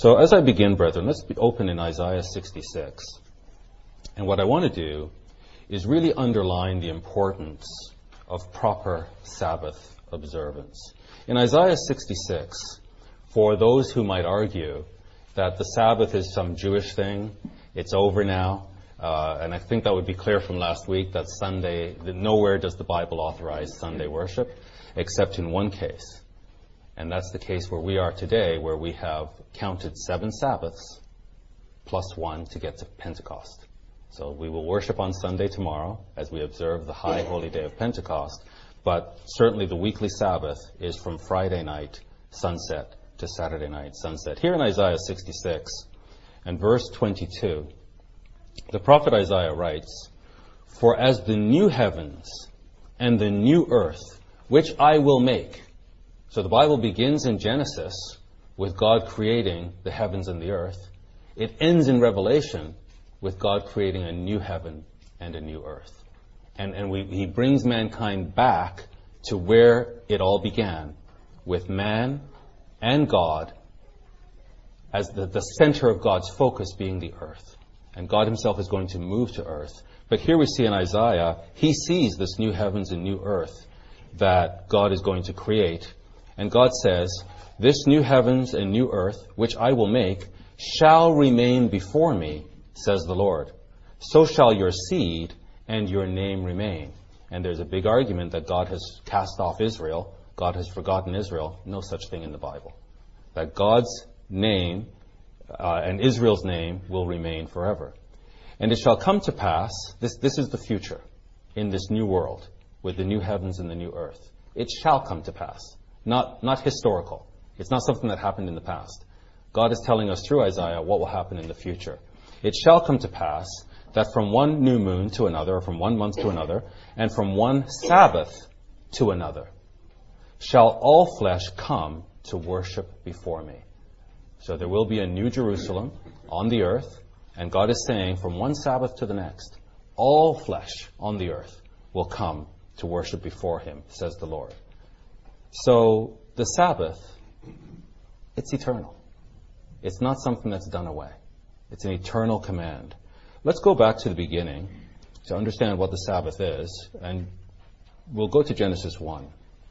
So as I begin, brethren, let's open in Isaiah 66. And what I want to do is really underline the importance of proper Sabbath observance. In Isaiah 66, for those who might argue that the Sabbath is some Jewish thing, it's over now, and I think that would be clear from last week that nowhere does the Bible authorize Sunday worship, except in one case. And that's the case where we are today, where we have counted 7 Sabbaths plus 1 to get to Pentecost. So we will worship on Sunday tomorrow as we observe the high holy day of Pentecost, but certainly the weekly Sabbath is from Friday night sunset to Saturday night sunset. Here in Isaiah 66 and verse 22, the prophet Isaiah writes, "For as the new heavens and the new earth, which I will make." So the Bible begins in Genesis with God creating the heavens and the earth. It ends in Revelation with God creating a new heaven and a new earth. And he brings mankind back to where it all began, with man and God as the center of God's focus being the earth. And God himself is going to move to earth. But here we see in Isaiah, he sees this new heavens and new earth that God is going to create. And God says, "This new heavens and new earth, which I will make, shall remain before me, says the Lord. So shall your seed and your name remain." And there's a big argument that God has cast off Israel. God has forgotten Israel. No such thing in the Bible. That God's name and Israel's name will remain forever. "And it shall come to pass," this is the future in this new world with the new heavens and the new earth. It shall come to pass. Not historical. It's not something that happened in the past. God is telling us through Isaiah what will happen in the future. "It shall come to pass that from one new moon to another, or from 1 month to another, and from one Sabbath to another, shall all flesh come to worship before me." So there will be a new Jerusalem on the earth, and God is saying from one Sabbath to the next, all flesh on the earth will come to worship before him, says the Lord. So the Sabbath, it's eternal. It's not something that's done away. It's an eternal command. Let's go back to the beginning to understand what the Sabbath is, and we'll go to Genesis 1.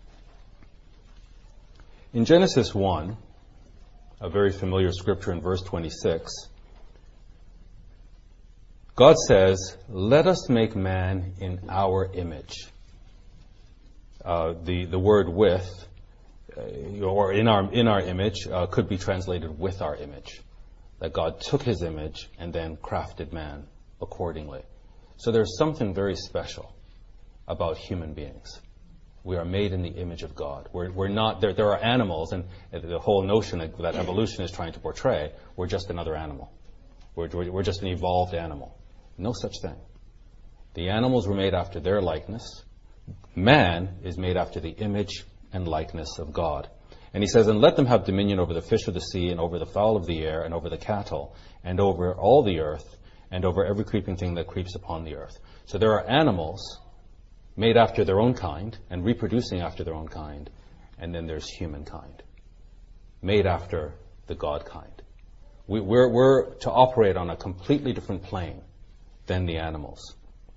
In Genesis 1, a very familiar scripture in verse 26, God says, "Let us make man in our image." The word "with," or in our image, could be translated "with our image." That God took his image and then crafted man accordingly. So there's something very special about human beings. We are made in the image of God. We're not, there are animals, and the whole notion that evolution is trying to portray, we're just another animal. We're just an evolved animal. No such thing. The animals were made after their likeness. Man is made after the image and likeness of God. And he says, "And let them have dominion over the fish of the sea, and over the fowl of the air, and over the cattle, and over all the earth, and over every creeping thing that creeps upon the earth." So there are animals made after their own kind, and reproducing after their own kind. And then there's humankind, made after the God kind. We're to operate on a completely different plane than the animals.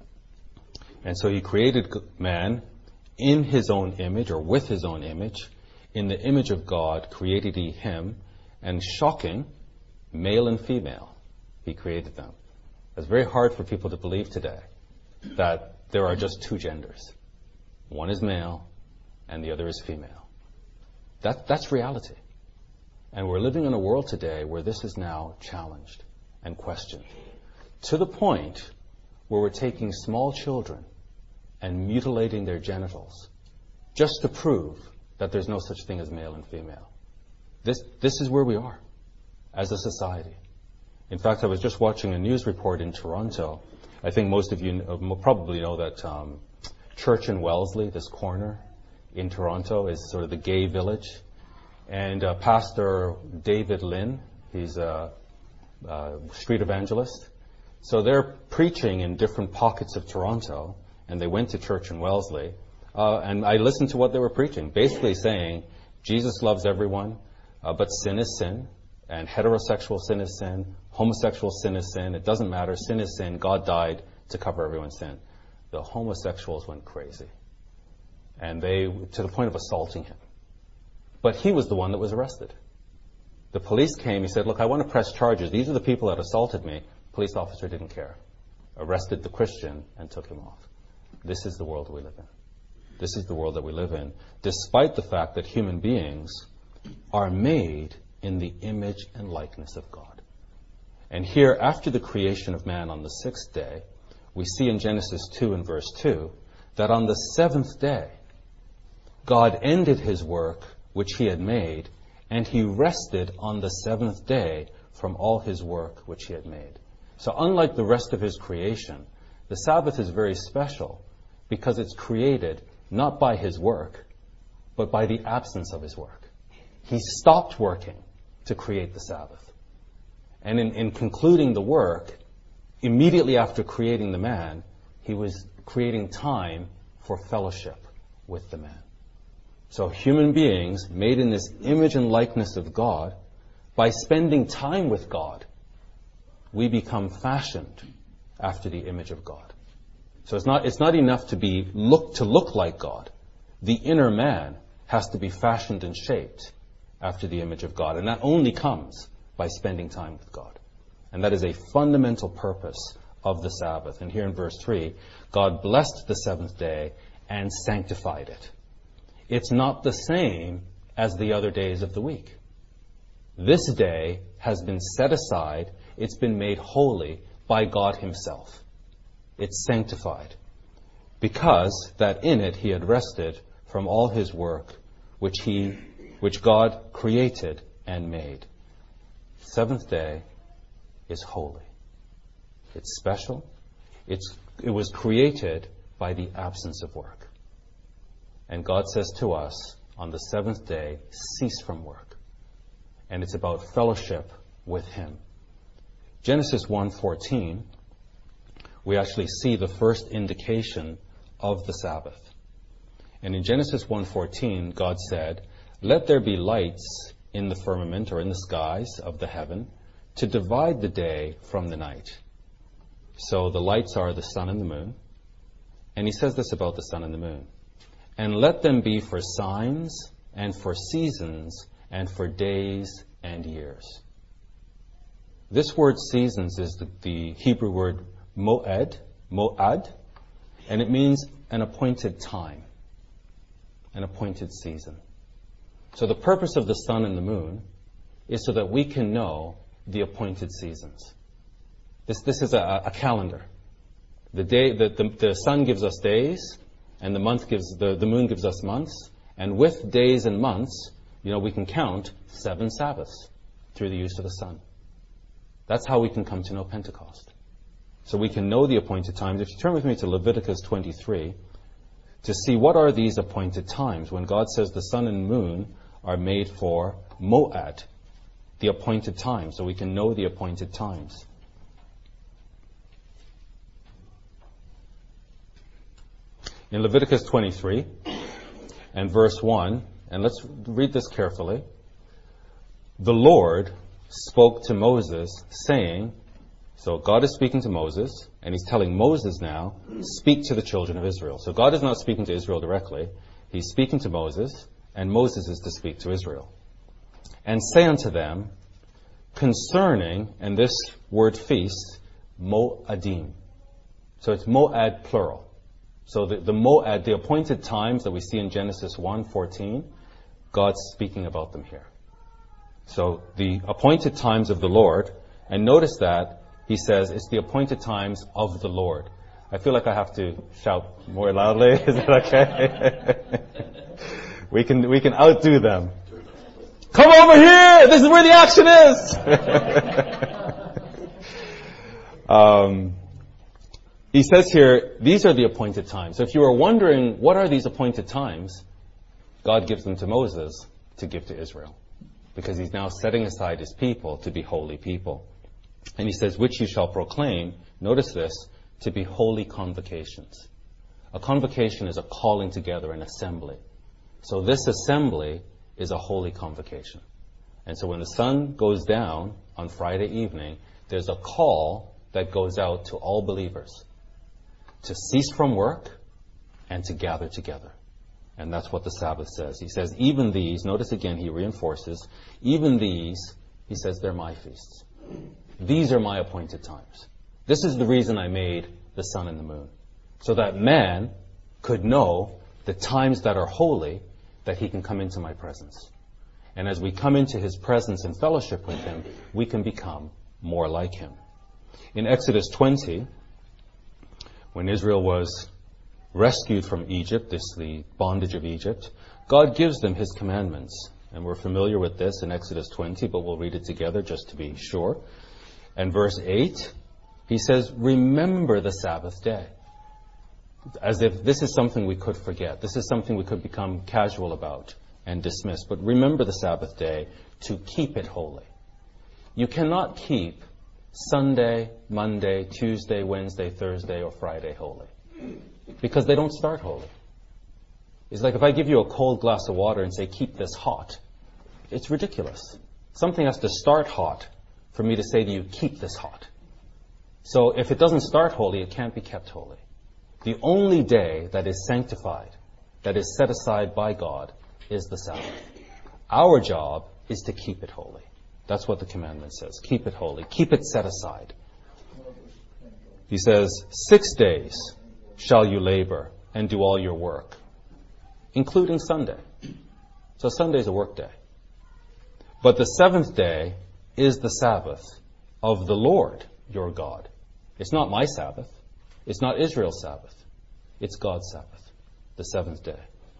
And so he created man in his own image, or with his own image. In the image of God created he him, and shocking, male and female, he created them. It's very hard for people to believe today that there are just 2 genders. One is male and the other is female. That's reality. And we're living in a world today where this is now challenged and questioned, to the point where we're taking small children and mutilating their genitals just to prove that there's no such thing as male and female. This is where we are as a society. In fact, I was just watching a news report in Toronto. I think most of you probably know that Church and Wellesley, this corner in Toronto, is sort of the gay village. And Pastor David Lynn, he's a street evangelist. So they're preaching in different pockets of Toronto, and they went to Church and Wellesley. And I listened to what they were preaching, basically saying, Jesus loves everyone, but sin is sin, And heterosexual sin is sin. Homosexual sin is sin. It doesn't matter. Sin is sin. God died to cover everyone's sin. The homosexuals went crazy. And to the point of assaulting him. But he was the one that was arrested. The police came. He said, look, I want to press charges. These are the people that assaulted me. Police officer didn't care. Arrested the Christian and took him off. This is the world we live in. This is the world that we live in, despite the fact that human beings are made in the image and likeness of God. And here, after the creation of man on the sixth day, we see in Genesis 2 and verse 2 that on the seventh day, God ended his work which he had made, and he rested on the seventh day from all his work which he had made. So unlike the rest of his creation, the Sabbath is very special because it's created not by his work, but by the absence of his work. He stopped working to create the Sabbath. And in concluding the work, immediately after creating the man, he was creating time for fellowship with the man. So human beings made in this image and likeness of God, by spending time with God, we become fashioned after the image of God. So it's not enough to look like God. The inner man has to be fashioned and shaped after the image of God. And that only comes by spending time with God. And that is a fundamental purpose of the Sabbath. And here in verse 3, God blessed the seventh day and sanctified it. It's not the same as the other days of the week. This day has been set aside. It's been made holy by God himself. It's sanctified because that in it he had rested from all his work which God created and made. Seventh day is holy. It's special. It was created by the absence of work. And God says to us, on the seventh day, cease from work. And it's about fellowship with him. Genesis 1:14, we actually see the first indication of the Sabbath. And in Genesis 1:14, God said, let there be lights in the firmament or in the skies of the heaven to divide the day from the night. So the lights are the sun and the moon. And he says this about the sun and the moon. And let them be for signs and for seasons and for days and years. This word seasons is the Hebrew word moed, and it means an appointed time, an appointed season. So the purpose of the sun and the moon is so that we can know the appointed seasons. This is a calendar. The sun gives us days, and the moon gives us months. And with days and months, we can count 7 Sabbaths through the use of the sun. That's how we can come to know Pentecost. So we can know the appointed times. If you turn with me to Leviticus 23, to see what are these appointed times when God says the sun and moon are made for moed, the appointed time, so we can know the appointed times. In Leviticus 23 and verse 1, and let's read this carefully. The Lord spoke to Moses, saying, so God is speaking to Moses, and he's telling Moses now, speak to the children of Israel. So God is not speaking to Israel directly. He's speaking to Moses, and Moses is to speak to Israel. And say unto them, concerning, and this word feast, moadim. So it's moed plural. So the moed, the appointed times that we see in Genesis 1:14, God's speaking about them here. So the appointed times of the Lord, and notice that he says it's the appointed times of the Lord. I feel like I have to shout more loudly. Is that okay? We can outdo them. Come over here! This is where the action is! He says here, these are the appointed times. So if you are wondering, what are these appointed times? God gives them to Moses to give to Israel. Because he's now setting aside his people to be holy people. And he says, which you shall proclaim, notice this, to be holy convocations. A convocation is a calling together, an assembly. So this assembly is a holy convocation. And so when the sun goes down on Friday evening, there's a call that goes out to all believers to cease from work and to gather together. And that's what the Sabbath says. He says, even these, notice again, he reinforces, even these, he says, they're my feasts. These are my appointed times. This is the reason I made the sun and the moon, so that man could know the times that are holy, that he can come into my presence. And as we come into his presence and fellowship with him, we can become more like him. In Exodus 20, when Israel was rescued from Egypt, the bondage of Egypt, God gives them his commandments. And we're familiar with this in Exodus 20, but we'll read it together just to be sure. And verse 8, he says, remember the Sabbath day. As if this is something we could forget. This is something we could become casual about and dismiss. But remember the Sabbath day to keep it holy. You cannot keep Sunday, Monday, Tuesday, Wednesday, Thursday, or Friday holy, because they don't start holy. It's like if I give you a cold glass of water and say, keep this hot. It's ridiculous. Something has to start hot for me to say to you, keep this hot. So if it doesn't start holy, it can't be kept holy. The only day that is sanctified, that is set aside by God, is the Sabbath. Our job is to keep it holy. That's what the commandment says. Keep it holy. Keep it set aside. He says, 6 days shall you labor and do all your work, including Sunday. So Sunday is a work day. But the seventh day is the Sabbath of the Lord your God. It's not my Sabbath. It's not Israel's Sabbath. It's God's Sabbath, the seventh day.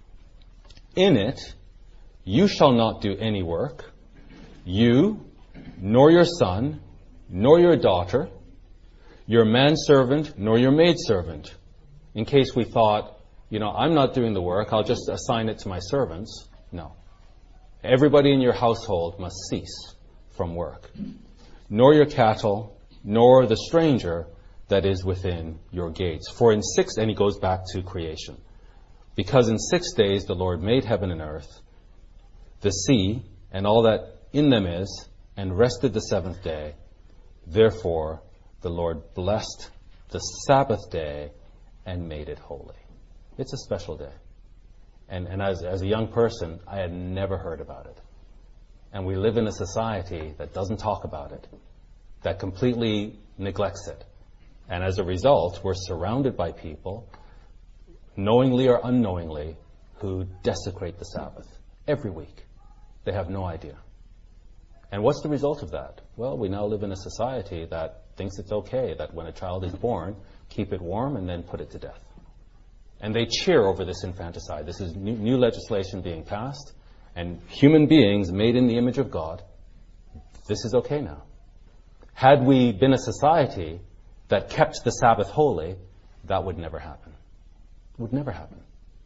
In it, you shall not do any work, you, nor your son, nor your daughter, your manservant, nor your maidservant. In case we thought, I'm not doing the work, I'll just assign it to my servants. No. Everybody in your household must cease from work. Nor your cattle, nor the stranger that is within your gates. For in 6, and he goes back to creation. Because in 6 days the Lord made heaven and earth, the sea, and all that in them is, and rested the seventh day. Therefore the Lord blessed the Sabbath day and made it holy. It's a special day. And as a young person, I had never heard about it. And we live in a society that doesn't talk about it, that completely neglects it. And as a result, we're surrounded by people, knowingly or unknowingly, who desecrate the Sabbath every week. They have no idea. And what's the result of that? Well, we now live in a society that thinks it's okay that when a child is born, keep it warm and then put it to death. And they cheer over this infanticide. This is new legislation being passed, and human beings made in the image of God, this is okay now. Had we been a society that kept the Sabbath holy, that would never happen. It would never happen.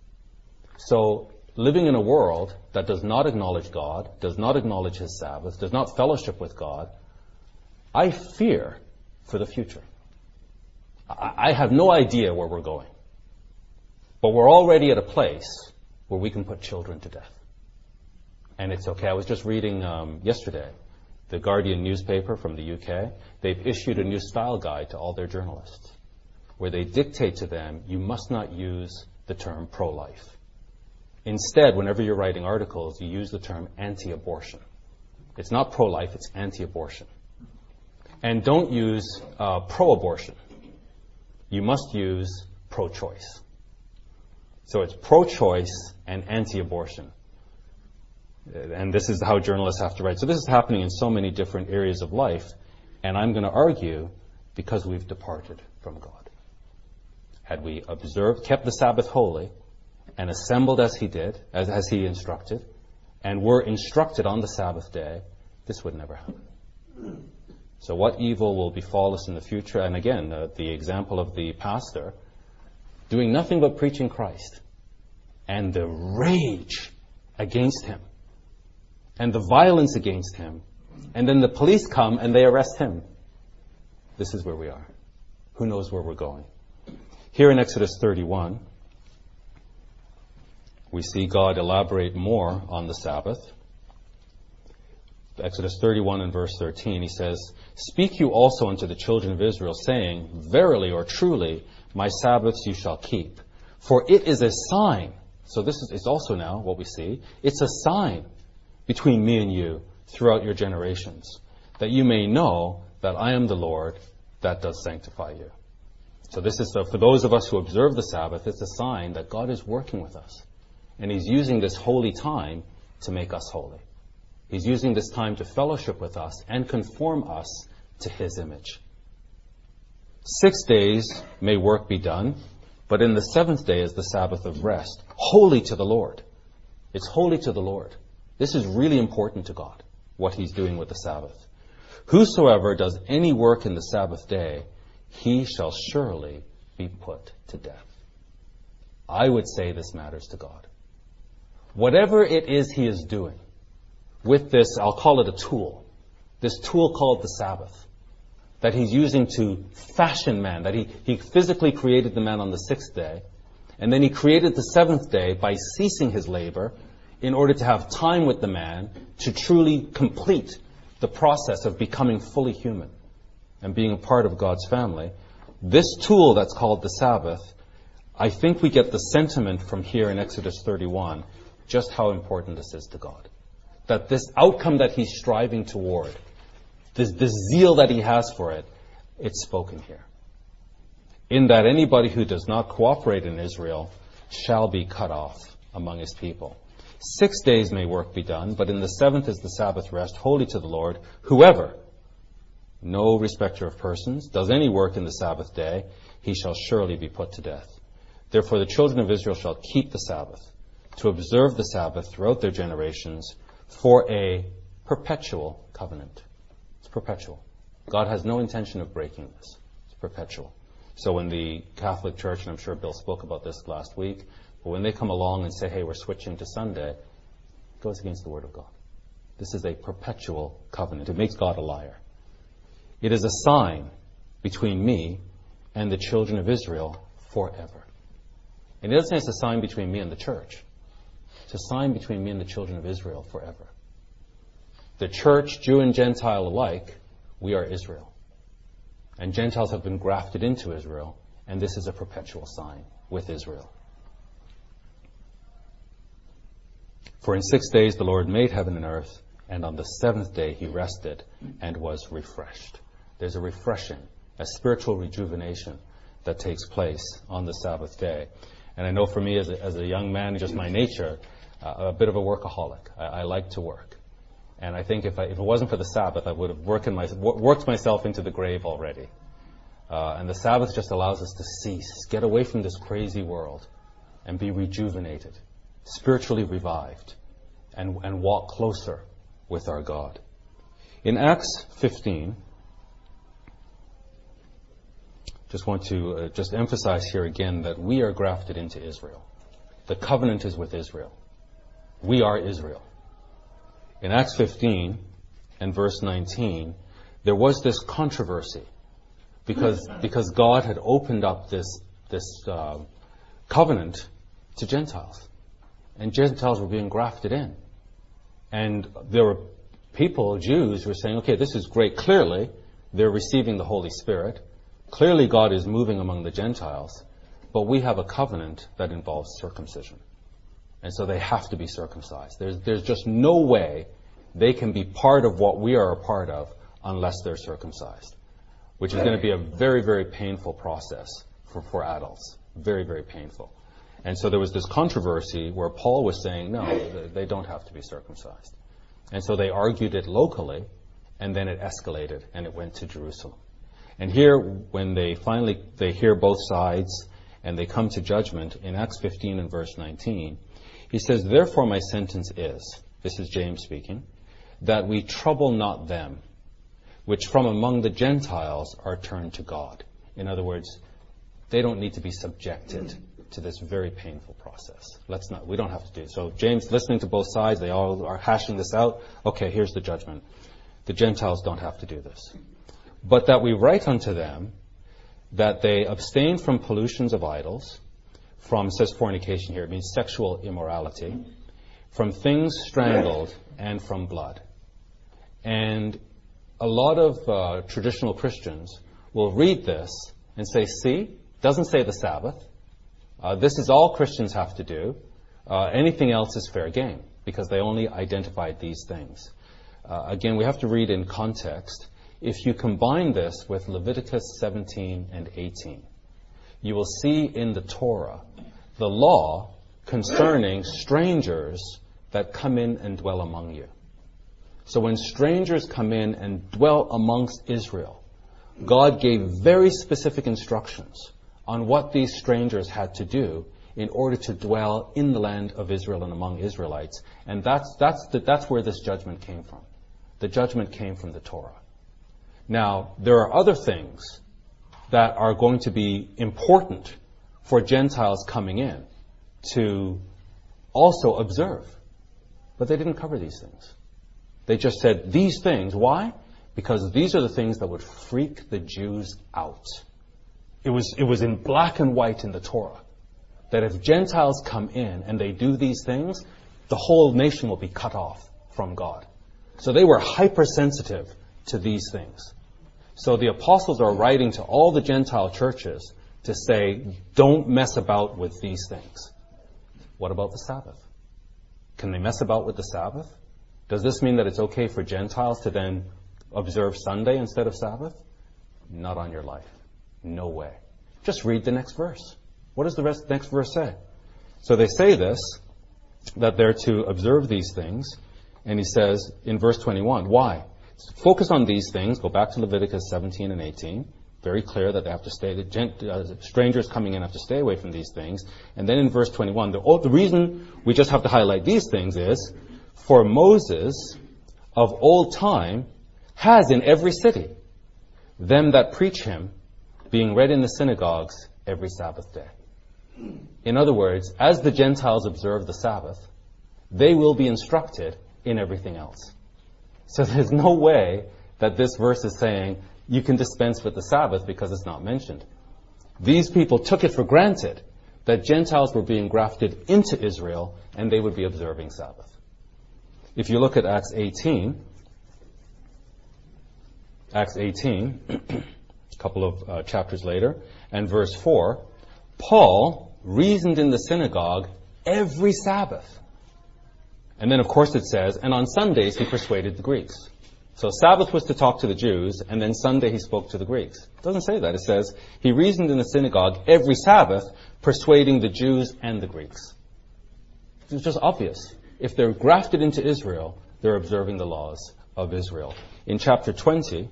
So, living in a world that does not acknowledge God, does not acknowledge his Sabbath, does not fellowship with God, I fear for the future. I have no idea where we're going. But we're already at a place where we can put children to death. And it's okay. I was just reading yesterday, the Guardian newspaper from the UK. They've issued a new style guide to all their journalists, where they dictate to them, you must not use the term pro-life. Instead, whenever you're writing articles, you use the term anti-abortion. It's not pro-life, it's anti-abortion. And don't use pro-abortion. You must use pro-choice. So it's pro-choice and anti-abortion. And this is how journalists have to write. So this is happening in so many different areas of life. And I'm going to argue because we've departed from God. Had we observed, kept the Sabbath holy, and assembled as he did, as he instructed, and were instructed on the Sabbath day, this would never happen. So what evil will befall us in the future? And again, the example of the pastor doing nothing but preaching Christ, and the rage against him, and the violence against him, and then the police come and they arrest him. This is where we are. Who knows where we're going? Here in Exodus 31, we see God elaborate more on the Sabbath. Exodus 31 and verse 13, he says, "Speak you also unto the children of Israel, saying, Verily or truly, my Sabbaths you shall keep. For it is a sign." So this is also now what we see. It's a sign between me and you throughout your generations, that you may know that I am the Lord that does sanctify you. So this is, for those of us who observe the Sabbath, it's a sign that God is working with us. And He's using this holy time to make us holy. He's using this time to fellowship with us and conform us to His image. 6 days may work be done, but in the seventh day is the Sabbath of rest, holy to the Lord. It's holy to the Lord. This is really important to God, what He's doing with the Sabbath. "Whosoever does any work in the Sabbath day, he shall surely be put to death." I would say this matters to God. Whatever it is He is doing with this, I'll call it a tool, this tool called the Sabbath, that He's using to fashion man, that he physically created the man on the sixth day, and then He created the seventh day by ceasing His labor in order to have time with the man to truly complete the process of becoming fully human and being a part of God's family. This tool that's called the Sabbath, I think we get the sentiment from here in Exodus 31, just how important this is to God. That this outcome that He's striving toward, this zeal that He has for it, it's spoken here. In that anybody who does not cooperate in Israel shall be cut off among His people. 6 days may work be done, but in the seventh is the Sabbath rest, holy to the Lord. Whoever, no respecter of persons, does any work in the Sabbath day, he shall surely be put to death. Therefore the children of Israel shall keep the Sabbath, to observe the Sabbath throughout their generations, for a perpetual covenant. It's perpetual. God has no intention of breaking this. It's perpetual. So when the Catholic Church, and I'm sure Bill spoke about this last week, but when they come along and say, hey, we're switching to Sunday, it goes against the Word of God. This is a perpetual covenant. It makes God a liar. It is a sign between me and the children of Israel forever. And it doesn't say it's a sign between me and the church. It's a sign between me and the children of Israel forever. The church, Jew and Gentile alike, we are Israel. And Gentiles have been grafted into Israel, and this is a perpetual sign with Israel. For in 6 days the Lord made heaven and earth, and on the seventh day He rested and was refreshed. There's a refreshing, a spiritual rejuvenation that takes place on the Sabbath day. And I know for me as a young man, just my nature, a bit of a workaholic. I like to work. And I think if it wasn't for the Sabbath, I would have worked myself into the grave already. And the Sabbath just allows us to cease, get away from this crazy world, and be rejuvenated, spiritually revived, and walk closer with our God. In Acts 15, just want to just emphasize here again that we are grafted into Israel. The covenant is with Israel. We are Israel. In Acts 15 and verse 19, there was this controversy because God had opened up this covenant to Gentiles. And Gentiles were being grafted in. And there were people, Jews, who were saying, okay, this is great. Clearly, they're receiving the Holy Spirit. Clearly, God is moving among the Gentiles. But we have a covenant that involves circumcision. And so they have to be circumcised. There's just no way they can be part of what we are a part of unless they're circumcised, which is going to be a very, very painful process for adults. Very, very painful. And so there was this controversy where Paul was saying, no, they don't have to be circumcised. And so they argued it locally, and then it escalated, and it went to Jerusalem. And here, when they hear both sides, and they come to judgment, in Acts 15 and verse 19, he says, therefore my sentence is, this is James speaking, that we trouble not them, which from among the Gentiles are turned to God. In other words, they don't need to be subjected to this very painful process. We don't have to do it. So James, listening to both sides, they all are hashing this out. Okay, here's the judgment. The Gentiles don't have to do this. But that we write unto them that they abstain from pollutions of idols, from, it says fornication here, it means sexual immorality, from things strangled, and from blood. And a lot of traditional Christians will read this and say, see, doesn't say the Sabbath. This is all Christians have to do. Anything else is fair game, because they only identified these things. Again, we have to read in context. If you combine this with Leviticus 17 and 18, you will see in the Torah the law concerning strangers that come in and dwell among you. So when strangers come in and dwell amongst Israel, God gave very specific instructions on what these strangers had to do in order to dwell in the land of Israel and among Israelites. And that's where this judgment came from. The judgment came from the Torah. Now, there are other things that are going to be important for Gentiles coming in to also observe. But they didn't cover these things. They just said these things. Why? Because these are the things that would freak the Jews out. It was in black and white in the Torah that if Gentiles come in and they do these things, the whole nation will be cut off from God. So they were hypersensitive to these things. So the apostles are writing to all the Gentile churches to say, don't mess about with these things. What about the Sabbath? Can they mess about with the Sabbath? Does this mean that it's okay for Gentiles to then observe Sunday instead of Sabbath? Not on your life. No way. Just read the next verse. What does the next verse say? So they say this, that they're to observe these things. And he says in verse 21, why? Focus on these things. Go back to Leviticus 17 and 18. Very clear that they have to stay, strangers coming in have to stay away from these things. And then in verse 21, the reason we just have to highlight these things is, for Moses of old time has in every city them that preach him, being read in the synagogues every Sabbath day. In other words, as the Gentiles observe the Sabbath, they will be instructed in everything else. So there's no way that this verse is saying you can dispense with the Sabbath because it's not mentioned. These people took it for granted that Gentiles were being grafted into Israel and they would be observing Sabbath. If you look at Acts 18, a couple of chapters later, and verse 4, Paul reasoned in the synagogue every Sabbath. And then, of course, it says, and on Sundays he persuaded the Greeks. So Sabbath was to talk to the Jews, and then Sunday he spoke to the Greeks. It doesn't say that. It says, he reasoned in the synagogue every Sabbath, persuading the Jews and the Greeks. It's just obvious. If they're grafted into Israel, they're observing the laws of Israel. In chapter 20,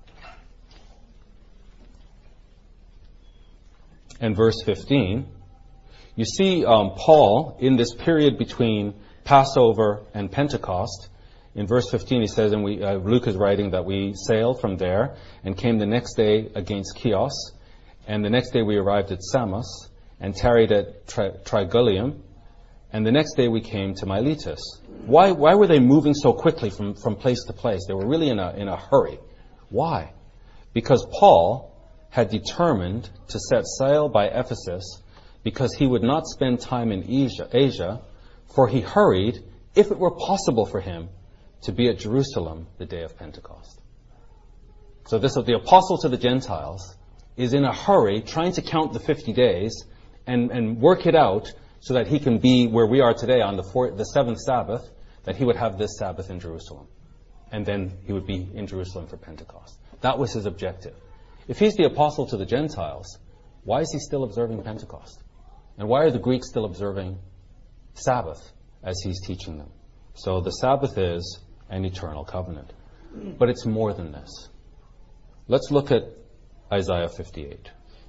and verse 15, you see Paul in this period between Passover and Pentecost. In verse 15 he says, and Luke is writing that we sailed from there and came the next day against Chios, and the next day we arrived at Samos and tarried at Trigyllium, and the next day we came to Miletus. Why were they moving so quickly from place to place? They were really in a hurry. Why? Because Paul had determined to set sail by Ephesus because he would not spend time in Asia, for he hurried, if it were possible for him, to be at Jerusalem the day of Pentecost. So the apostle to the Gentiles is in a hurry trying to count the 50 days and work it out so that he can be where we are today on the seventh Sabbath, that he would have this Sabbath in Jerusalem. And then he would be in Jerusalem for Pentecost. That was his objective. If he's the apostle to the Gentiles, why is he still observing Pentecost? And why are the Greeks still observing Sabbath as he's teaching them? So the Sabbath is an eternal covenant. But it's more than this. Let's look at Isaiah 58.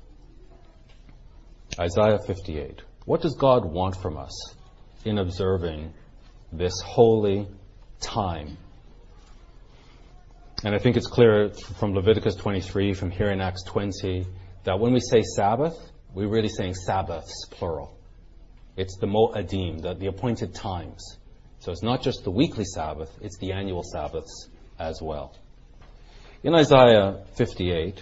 Isaiah 58. What does God want from us in observing this holy time? And I think it's clear from Leviticus 23, from here in Acts 20, that when we say Sabbath, we're really saying Sabbaths, plural. It's the Mo'adim, the appointed times. So it's not just the weekly Sabbath, it's the annual Sabbaths as well. In Isaiah 58,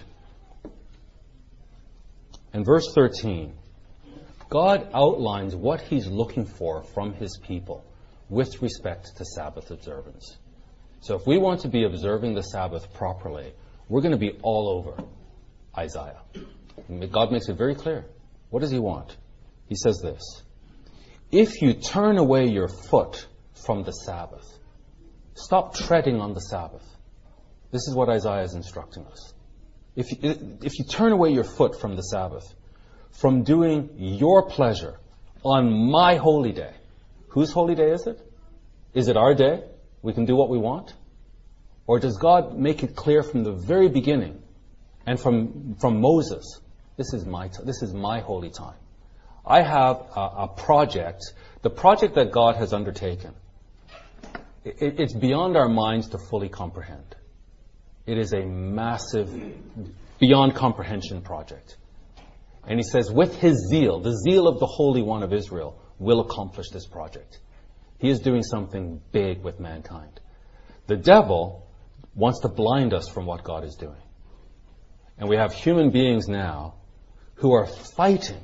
and verse 13, God outlines what he's looking for from his people with respect to Sabbath observance. So if we want to be observing the Sabbath properly, we're going to be all over Isaiah. God makes it very clear. What does he want? He says this: if you turn away your foot from the Sabbath, stop treading on the Sabbath. This is what Isaiah is instructing us. If you turn away your foot from the Sabbath, from doing your pleasure on my holy day. Whose holy day is it? Is it our day? We can do what we want? Or does God make it clear from the very beginning and from Moses, this is my holy time. I have a project, the project that God has undertaken. It's beyond our minds to fully comprehend. It is a massive, beyond comprehension project. And he says, with his zeal, the zeal of the Holy One of Israel, will accomplish this project. He is doing something big with mankind. The devil wants to blind us from what God is doing. And we have human beings now who are fighting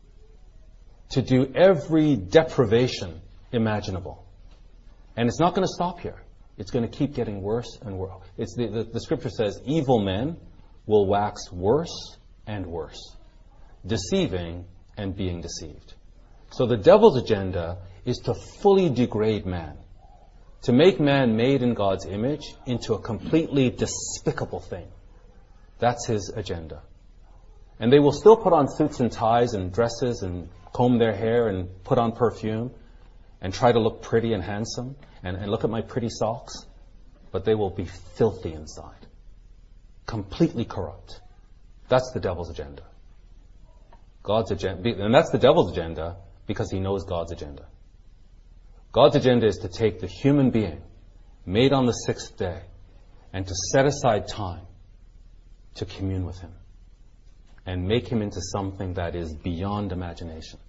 to do every deprivation imaginable. And it's not going to stop here. It's going to keep getting worse and worse. The scripture says, evil men will wax worse and worse, deceiving and being deceived. So the devil's agenda is to fully degrade man, to make man made in God's image into a completely despicable thing. That's his agenda. And they will still put on suits and ties and dresses and comb their hair and put on perfume and try to look pretty and handsome and look at my pretty socks, but they will be filthy inside, completely corrupt. That's the devil's agenda. God's agenda, and that's the devil's agenda because he knows God's agenda. God's agenda is to take the human being made on the sixth day and to set aside time to commune with him and make him into something that is beyond imagination.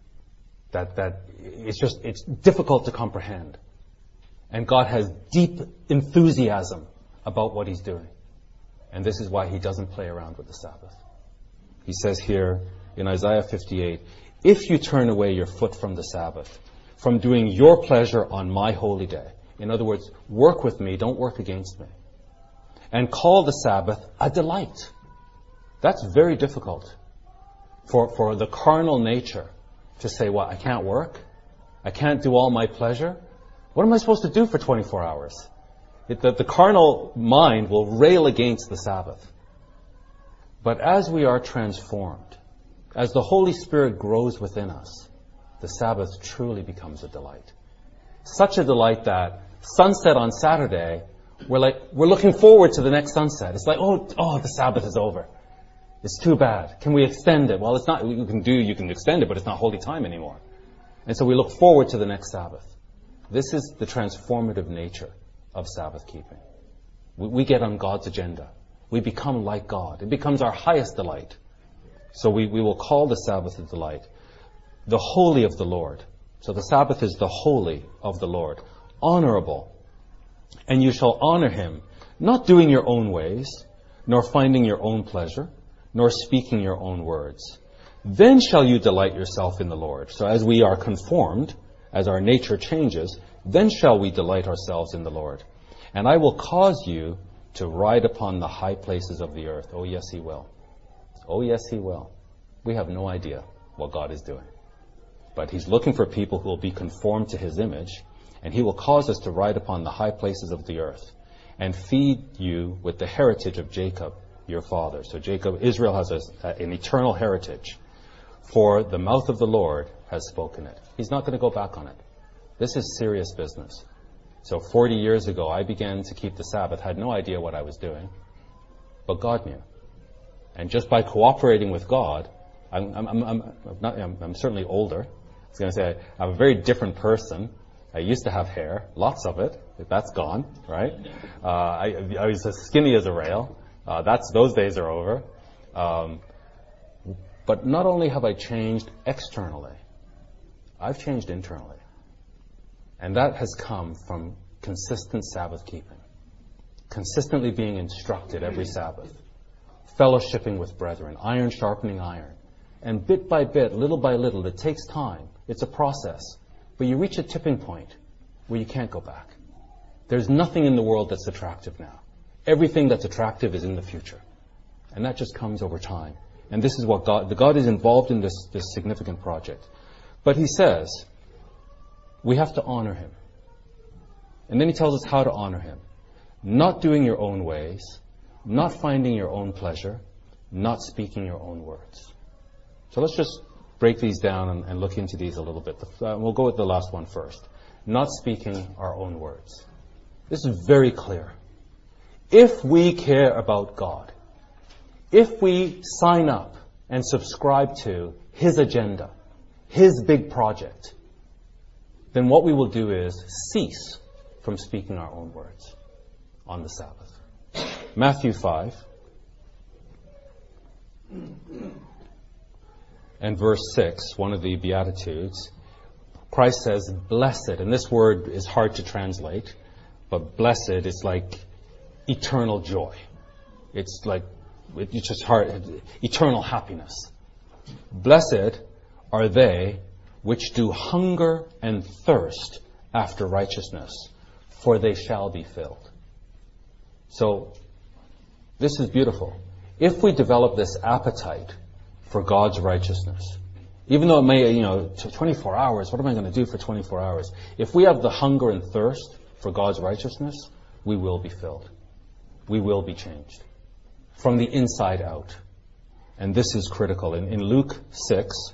That it's difficult to comprehend. And God has deep enthusiasm about what he's doing. And this is why he doesn't play around with the Sabbath. He says here in Isaiah 58, if you turn away your foot from the Sabbath, from doing your pleasure on my holy day. In other words, work with me, don't work against me. And call the Sabbath a delight. That's very difficult for the carnal nature to say, well, I can't work. I can't do all my pleasure. What am I supposed to do for 24 hours? The carnal mind will rail against the Sabbath. But as we are transformed, as the Holy Spirit grows within us, the Sabbath truly becomes a delight. Such a delight that sunset on Saturday, we're looking forward to the next sunset. It's like, oh, the Sabbath is over. It's too bad. Can we extend it? Well, it's not. You can extend it, but it's not holy time anymore. And so we look forward to the next Sabbath. This is the transformative nature of Sabbath keeping. We get on God's agenda. We become like God. It becomes our highest delight. So we will call the Sabbath a delight. The holy of the Lord. So the Sabbath is the holy of the Lord. Honorable. And you shall honor him, not doing your own ways, nor finding your own pleasure, nor speaking your own words. Then shall you delight yourself in the Lord. So as we are conformed, as our nature changes, then shall we delight ourselves in the Lord. And I will cause you to ride upon the high places of the earth. Oh, yes, he will. Oh, yes, he will. We have no idea what God is doing. But he's looking for people who will be conformed to his image, and he will cause us to ride upon the high places of the earth and feed you with the heritage of Jacob, your father. So Israel has an eternal heritage. For the mouth of the Lord has spoken it. He's not going to go back on it. This is serious business. So 40 years ago, I began to keep the Sabbath. Had no idea what I was doing, but God knew. And just by cooperating with God, I'm certainly older. I was going to say I'm a very different person. I used to have hair, lots of it. That's gone, right? I was as skinny as a rail. Those days are over. But not only have I changed externally, I've changed internally. And that has come from consistent Sabbath keeping. Consistently being instructed every Sabbath. Fellowshipping with brethren. Iron sharpening iron. And bit by bit, little by little, it takes time. It's a process. But you reach a tipping point where you can't go back. There's nothing in the world that's attractive now. Everything that's attractive is in the future. And that just comes over time. And this is what God is involved in this significant project. But he says, we have to honor him. And then he tells us how to honor him. Not doing your own ways, not finding your own pleasure, not speaking your own words. So let's just break these down and look into these a little bit. We'll go with the last one first. Not speaking our own words. This is very clear. If we care about God, if we sign up and subscribe to his agenda, his big project, then what we will do is cease from speaking our own words on the Sabbath. Matthew 5 and verse 6, one of the Beatitudes, Christ says, blessed, and this word is hard to translate, but blessed is like eternal joy. It's just hard, eternal happiness. Blessed are they which do hunger and thirst after righteousness, for they shall be filled. So, this is beautiful. If we develop this appetite for God's righteousness, even though it may, 24 hours, what am I going to do for 24 hours? If we have the hunger and thirst for God's righteousness, we will be filled. We will be changed from the inside out. And this is critical. In Luke 6,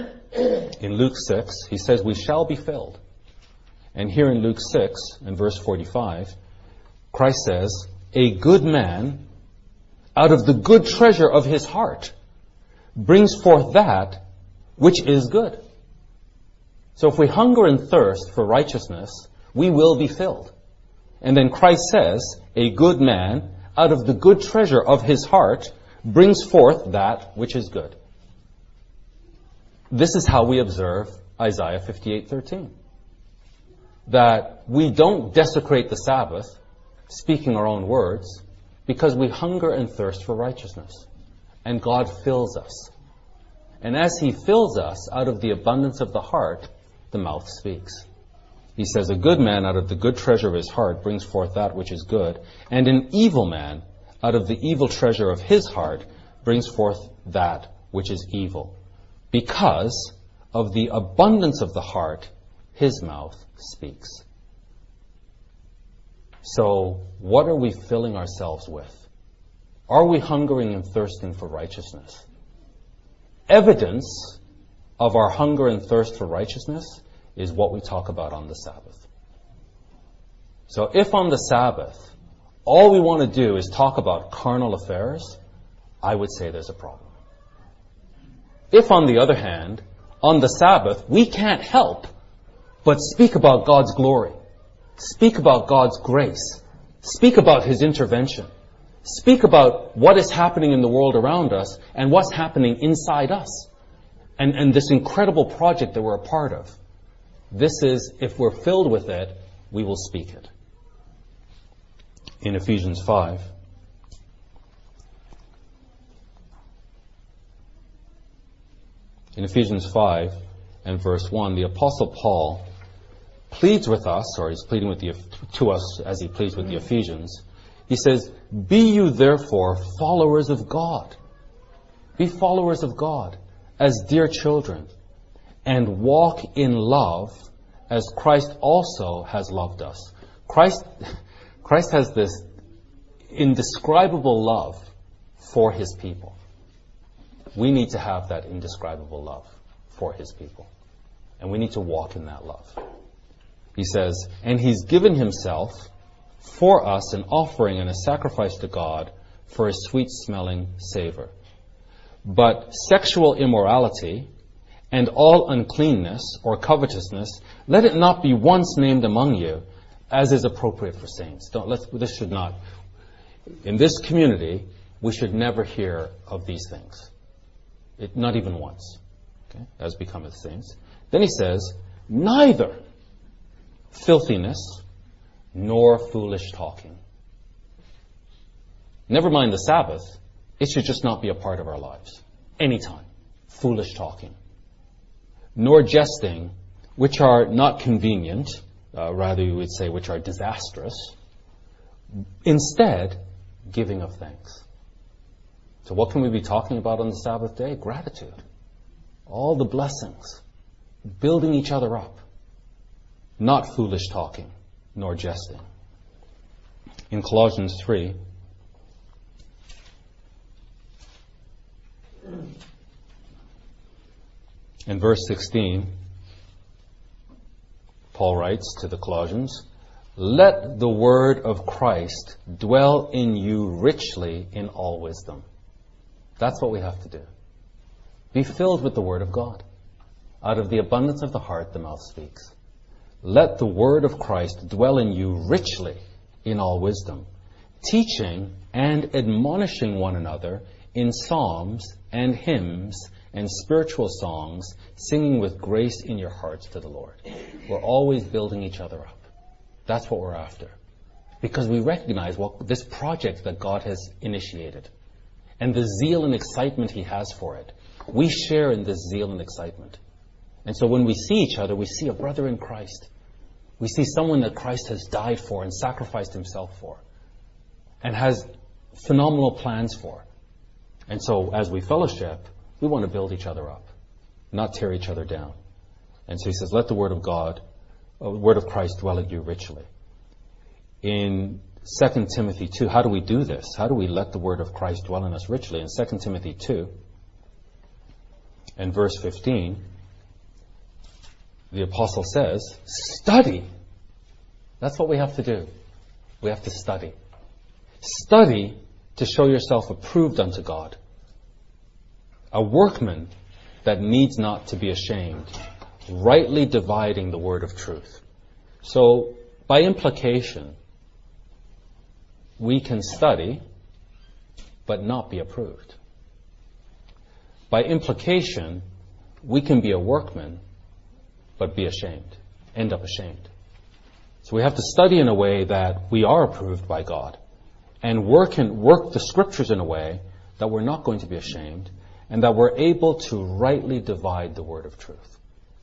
he says, we shall be filled. And here in Luke 6, in verse 45, Christ says, a good man, out of the good treasure of his heart, brings forth that which is good. So if we hunger and thirst for righteousness, we will be filled. And then Christ says, a good man, out of the good treasure of his heart, brings forth that which is good. This is how we observe Isaiah 58:13. That we don't desecrate the Sabbath, speaking our own words, because we hunger and thirst for righteousness. And God fills us. And as he fills us, out of the abundance of the heart, the mouth speaks. He says, a good man out of the good treasure of his heart brings forth that which is good, and an evil man out of the evil treasure of his heart brings forth that which is evil. Because of the abundance of the heart, his mouth speaks. So, what are we filling ourselves with? Are we hungering and thirsting for righteousness? Evidence of our hunger and thirst for righteousness is what we talk about on the Sabbath. So if on the Sabbath, all we want to do is talk about carnal affairs, I would say there's a problem. If, on the other hand, on the Sabbath, we can't help but speak about God's glory, speak about God's grace, speak about his intervention, speak about what is happening in the world around us and what's happening inside us, and this incredible project that we're a part of. This is, if we're filled with it, we will speak it. In Ephesians 5, and verse 1, the Apostle Paul pleads with us, or he's pleading to us as he pleads with the Ephesians. He says, be you therefore followers of God. Be followers of God as dear children, and walk in love as Christ also has loved us. Christ has this indescribable love for his people. We need to have that indescribable love for his people. And we need to walk in that love. He says, and he's given himself for us an offering and a sacrifice to God for a sweet-smelling savor. But sexual immorality and all uncleanness or covetousness, let it not be once named among you, as is appropriate for saints. In this community, we should never hear of these things. Not even once. Okay? As becometh saints. Then he says, neither filthiness nor foolish talking. Never mind the Sabbath, it should just not be a part of our lives. Anytime. Foolish talking. Nor jesting, which are not convenient, rather you would say which are disastrous. Instead, giving of thanks. So what can we be talking about on the Sabbath day? Gratitude. All the blessings. Building each other up. Not foolish talking, nor jesting. In Colossians 3, in verse 16, Paul writes to the Colossians, "Let the word of Christ dwell in you richly in all wisdom." That's what we have to do. Be filled with the word of God. Out of the abundance of the heart, the mouth speaks. Let the word of Christ dwell in you richly in all wisdom, teaching and admonishing one another in psalms and hymns and spiritual songs, singing with grace in your hearts to the Lord. We're always building each other up. That's what we're after. Because we recognize this project that God has initiated and the zeal and excitement He has for it. We share in this zeal and excitement. And so when we see each other, we see a brother in Christ. We see someone that Christ has died for and sacrificed Himself for and has phenomenal plans for. And so as we fellowship, we want to build each other up, not tear each other down. And so he says, let the word of God, the word of Christ dwell in you richly. In 2 Timothy 2, how do we do this? How do we let the word of Christ dwell in us richly? In 2 Timothy 2, and verse 15, the apostle says, study. That's what we have to do. We have to study. Study to show yourself approved unto God. A workman that needs not to be ashamed, rightly dividing the word of truth. So, by implication, we can study, but not be approved. By implication, we can be a workman, but be ashamed, end up ashamed. So we have to study in a way that we are approved by God, and work the scriptures in a way that we're not going to be ashamed, and that we're able to rightly divide the word of truth.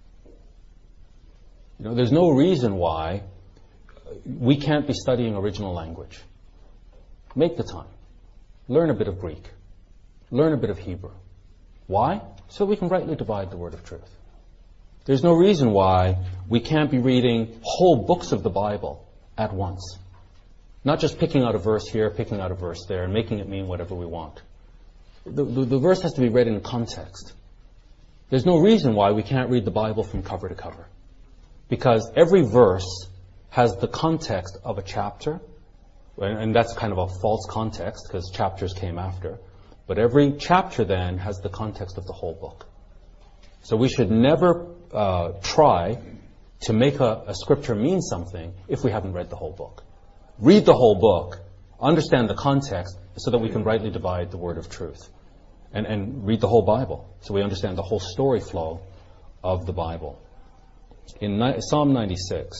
You know, there's no reason why we can't be studying original language. Make the time. Learn a bit of Greek. Learn a bit of Hebrew. Why? So we can rightly divide the word of truth. There's no reason why we can't be reading whole books of the Bible at once. Not just picking out a verse here, picking out a verse there, and making it mean whatever we want. The verse has to be read in context. There's no reason why we can't read the Bible from cover to cover. Because every verse has the context of a chapter, and that's kind of a false context because chapters came after. But every chapter then has the context of the whole book. So we should never try to make a scripture mean something if we haven't read the whole book. Read the whole book, understand the context, so that we can rightly divide the word of truth. And read the whole Bible, so we understand the whole story flow of the Bible. In Psalm 96,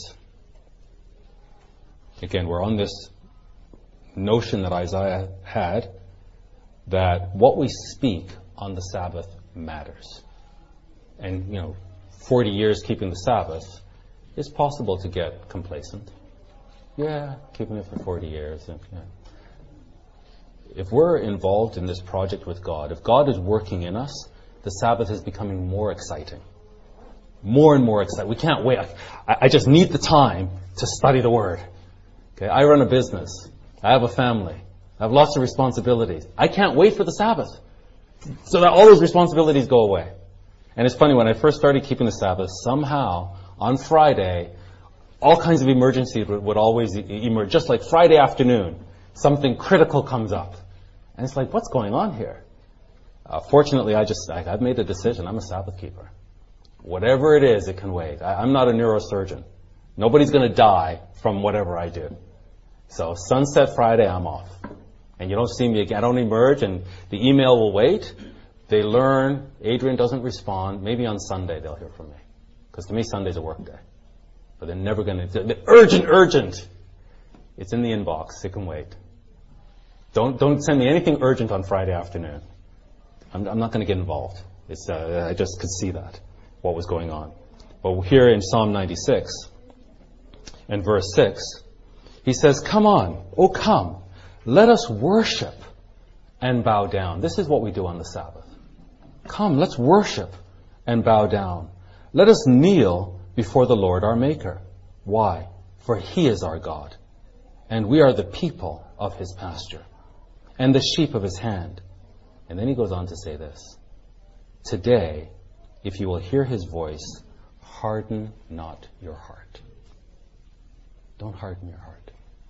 again, we're on this notion that Isaiah had, that what we speak on the Sabbath matters. And, 40 years keeping the Sabbath, it's possible to get complacent. Yeah, keeping it for 40 years. If we're involved in this project with God, if God is working in us, the Sabbath is becoming more exciting. More and more exciting. We can't wait. I just need the time to study the Word. Okay, I run a business. I have a family. I have lots of responsibilities. I can't wait for the Sabbath so that all those responsibilities go away. And it's funny, when I first started keeping the Sabbath, somehow on Friday, all kinds of emergencies would always emerge. Just like Friday afternoon, something critical comes up. And it's like, what's going on here? Fortunately, I've made a decision. I'm a Sabbath keeper. Whatever it is, it can wait. I'm not a neurosurgeon. Nobody's going to die from whatever I do. So sunset Friday, I'm off. And you don't see me again. I don't emerge, and the email will wait. They learn, Adrian doesn't respond. Maybe on Sunday they'll hear from me. Because to me, Sunday's a work day. But they're never going to... Urgent! It's in the inbox. It can wait. Don't send me anything urgent on Friday afternoon. I'm not going to get involved. I just could see that, what was going on. But here in Psalm 96, and verse 6, he says, "Come on, oh come, let us worship and bow down." This is what we do on the Sabbath. Come, let's worship and bow down. Let us kneel before the Lord our Maker. Why? For He is our God, and we are the people of His pasture, and the sheep of His hand. And then he goes on to say this: "Today, if you will hear His voice, harden not your heart." Don't harden your heart.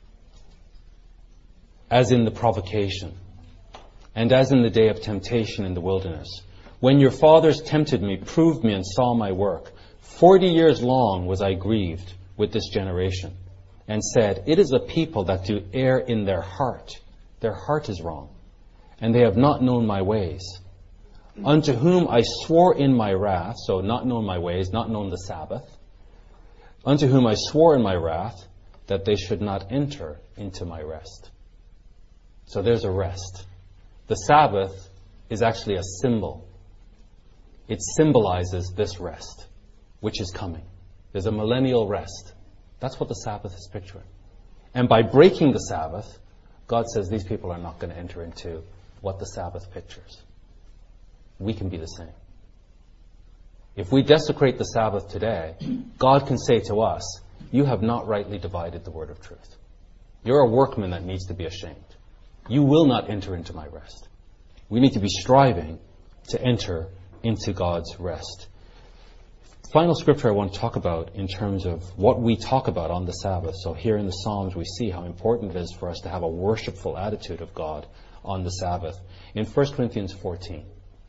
As in the provocation, and as in the day of temptation in the wilderness, when your fathers tempted me, proved me, and saw my work. 40 years long was I grieved with this generation, and said, "It is a people that do err in their heart." Their heart is wrong, and they have not known my ways. Unto whom I swore in my wrath, so not known my ways, not known the Sabbath, unto whom I swore in my wrath that they should not enter into my rest. So there's a rest. The Sabbath is actually a symbol. It symbolizes this rest, which is coming. There's a millennial rest. That's what the Sabbath is picturing. And by breaking the Sabbath, God says these people are not going to enter into what the Sabbath pictures. We can be the same. If we desecrate the Sabbath today, God can say to us, "You have not rightly divided the word of truth. You're a workman that needs to be ashamed. You will not enter into my rest." We need to be striving to enter into God's rest. Final scripture I want to talk about in terms of what we talk about on the Sabbath. So here in the Psalms we see how important it is for us to have a worshipful attitude of God on the Sabbath. In 1 Corinthians 14.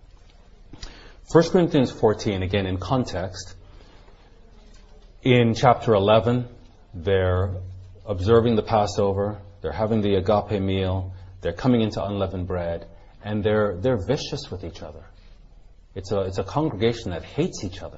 1 Corinthians 14, again in context, in chapter 11, they're observing the Passover, they're having the agape meal, they're coming into unleavened bread, and they're vicious with each other. It's a congregation that hates each other.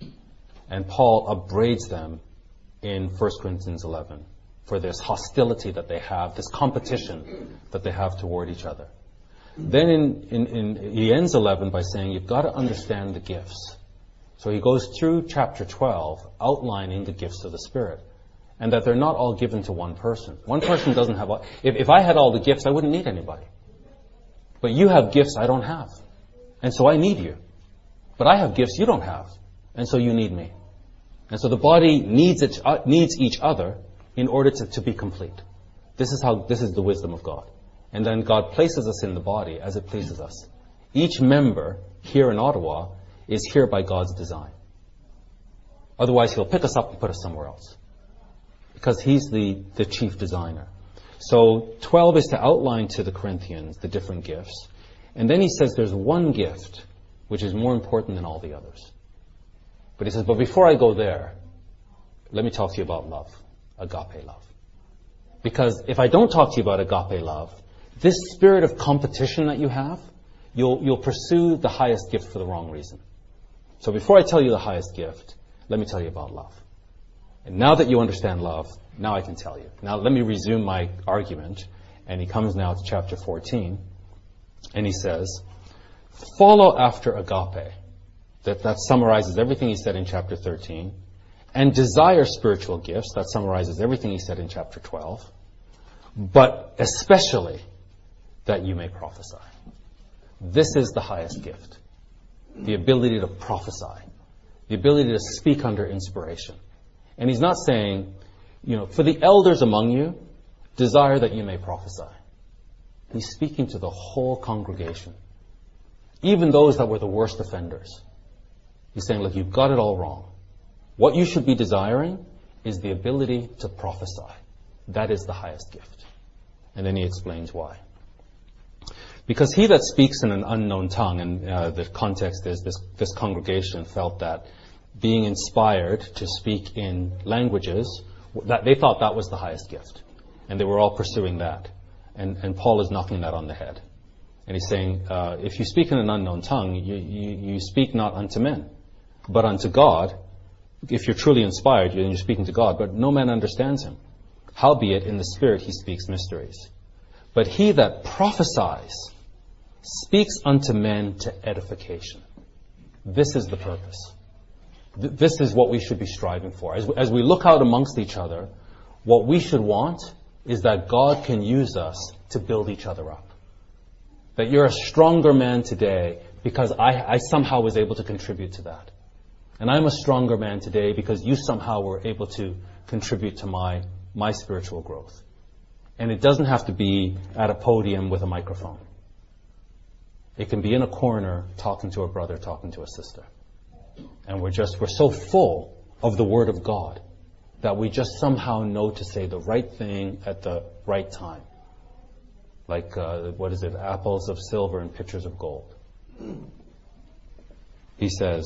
And Paul upbraids them in 1 Corinthians 11 for this hostility that they have, this competition that they have toward each other. Then he ends 11 by saying, you've got to understand the gifts. So he goes through chapter 12 outlining the gifts of the Spirit, and that they're not all given to one person. One person doesn't have all. If I had all the gifts, I wouldn't need anybody. But you have gifts I don't have. And so I need you. But I have gifts you don't have. And so you need me. And so the body needs each other in order to be complete. This is the wisdom of God. And then God places us in the body as it pleases us. Each member here in Ottawa is here by God's design. Otherwise, He'll pick us up and put us somewhere else. Because He's the chief designer. So 12 is to outline to the Corinthians the different gifts. And then he says there's one gift which is more important than all the others. But he says, but before I go there, let me talk to you about love, agape love. Because if I don't talk to you about agape love, this spirit of competition that you have, you'll pursue the highest gift for the wrong reason. So before I tell you the highest gift, let me tell you about love. And now that you understand love, now I can tell you. Now let me resume my argument. And he comes now to chapter 14, and he says, follow after agape. That summarizes everything he said in chapter 13. And desire spiritual gifts. That summarizes everything he said in chapter 12. But especially that you may prophesy. This is the highest gift. The ability to prophesy. The ability to speak under inspiration. And he's not saying, for the elders among you, desire that you may prophesy. He's speaking to the whole congregation. Even those that were the worst offenders. He's saying, look, you've got it all wrong. What you should be desiring is the ability to prophesy. That is the highest gift. And then he explains why. Because he that speaks in an unknown tongue, and the context is this congregation felt that being inspired to speak in languages, that they thought that was the highest gift. And they were all pursuing that. And Paul is knocking that on the head. And he's saying, if you speak in an unknown tongue, you speak not unto men, but unto God. If you're truly inspired, you're speaking to God, but no man understands him. Howbeit in the Spirit he speaks mysteries. But he that prophesies speaks unto men to edification. This is the purpose. This is what we should be striving for. As we look out amongst each other, what we should want is that God can use us to build each other up. That you're a stronger man today because I somehow was able to contribute to that. And I'm a stronger man today because you somehow were able to contribute to my spiritual growth. And it doesn't have to be at a podium with a microphone. It can be in a corner talking to a brother, talking to a sister. And we're so full of the Word of God that we just somehow know to say the right thing at the right time. Like, apples of silver and pitchers of gold. He says,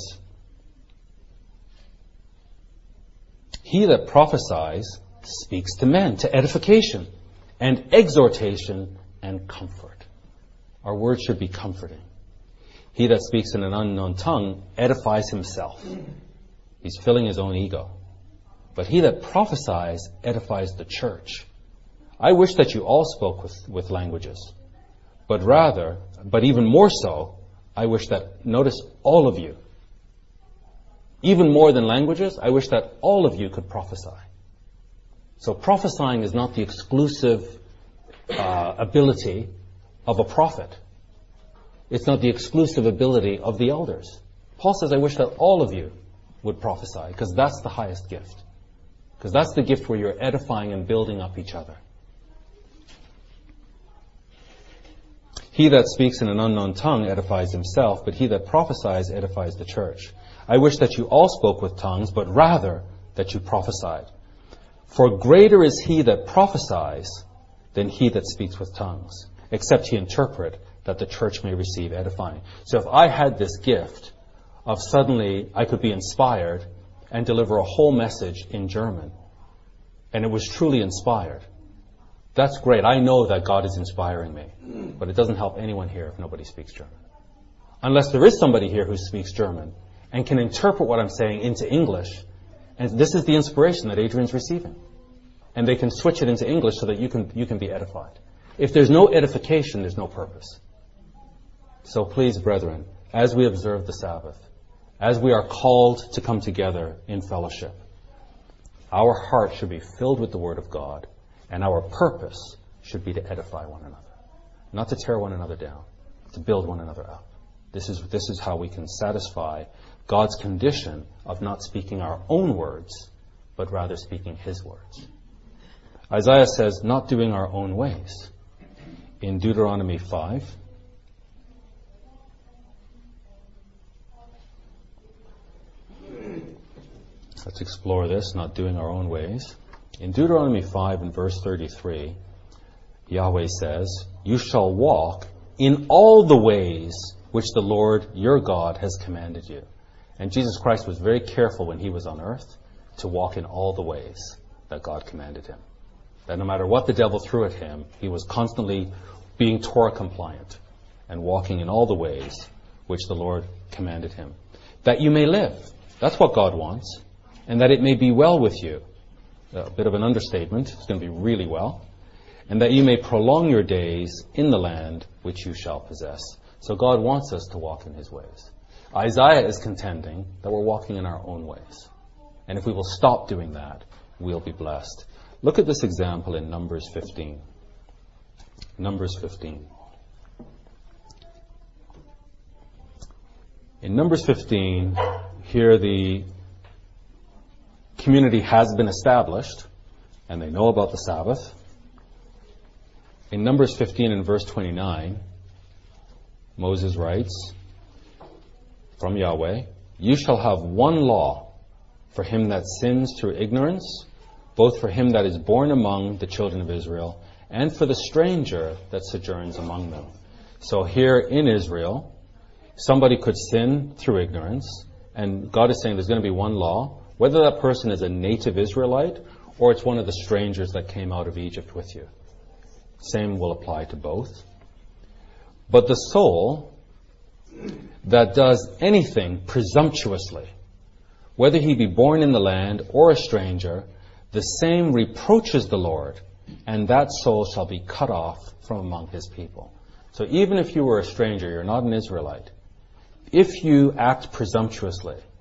he that prophesies speaks to men, to edification and exhortation and comfort. Our words should be comforting. He that speaks in an unknown tongue edifies himself. He's filling his own ego. But he that prophesies edifies the church. I wish that you all spoke with languages. But even more so, I wish that, notice, all of you, even more than languages, I wish that all of you could prophesy. So prophesying is not the exclusive ability of a prophet. It's not the exclusive ability of the elders. Paul says, I wish that all of you would prophesy, because that's the highest gift. Because that's the gift where you're edifying and building up each other. He that speaks in an unknown tongue edifies himself, but he that prophesies edifies the church. I wish that you all spoke with tongues, but rather that you prophesied. For greater is he that prophesies than he that speaks with tongues, except he interpret, that the church may receive edifying. So if I had this gift of suddenly I could be inspired and deliver a whole message in German, and it was truly inspired, that's great. I know that God is inspiring me, but it doesn't help anyone here if nobody speaks German. Unless there is somebody here who speaks German and can interpret what I'm saying into English, and this is the inspiration that Adrian's receiving. And they can switch it into English so that you can be edified. If there's no edification, there's no purpose. So please, brethren, as we observe the Sabbath, as we are called to come together in fellowship, our heart should be filled with the Word of God, and our purpose should be to edify one another. Not to tear one another down, to build one another up. This is how we can satisfy God's condition of not speaking our own words, but rather speaking His words. Isaiah says, not doing our own ways. In Deuteronomy 5, let's explore this, not doing our own ways. In Deuteronomy 5 and verse 33, Yahweh says, you shall walk in all the ways which the Lord your God has commanded you. And Jesus Christ was very careful when He was on earth to walk in all the ways that God commanded Him. That no matter what the devil threw at Him, He was constantly being Torah compliant and walking in all the ways which the Lord commanded Him. That you may live. That's what God wants. And that it may be well with you. A bit of an understatement. It's going to be really well. And that you may prolong your days in the land which you shall possess. So God wants us to walk in His ways. Isaiah is contending that we're walking in our own ways. And if we will stop doing that, we'll be blessed. Look at this example in Numbers 15. Numbers 15. In Numbers 15, here the community has been established, and they know about the Sabbath. In Numbers 15 and verse 29, Moses writes from Yahweh, you shall have one law for him that sins through ignorance, both for him that is born among the children of Israel, and for the stranger that sojourns among them. So here in Israel, somebody could sin through ignorance, and God is saying there's going to be one law, whether that person is a native Israelite or it's one of the strangers that came out of Egypt with you. Same will apply to both. But the soul that does anything presumptuously, whether he be born in the land or a stranger, the same reproaches the Lord, and that soul shall be cut off from among His people. So even if you were a stranger, you're not an Israelite, if you act presumptuously,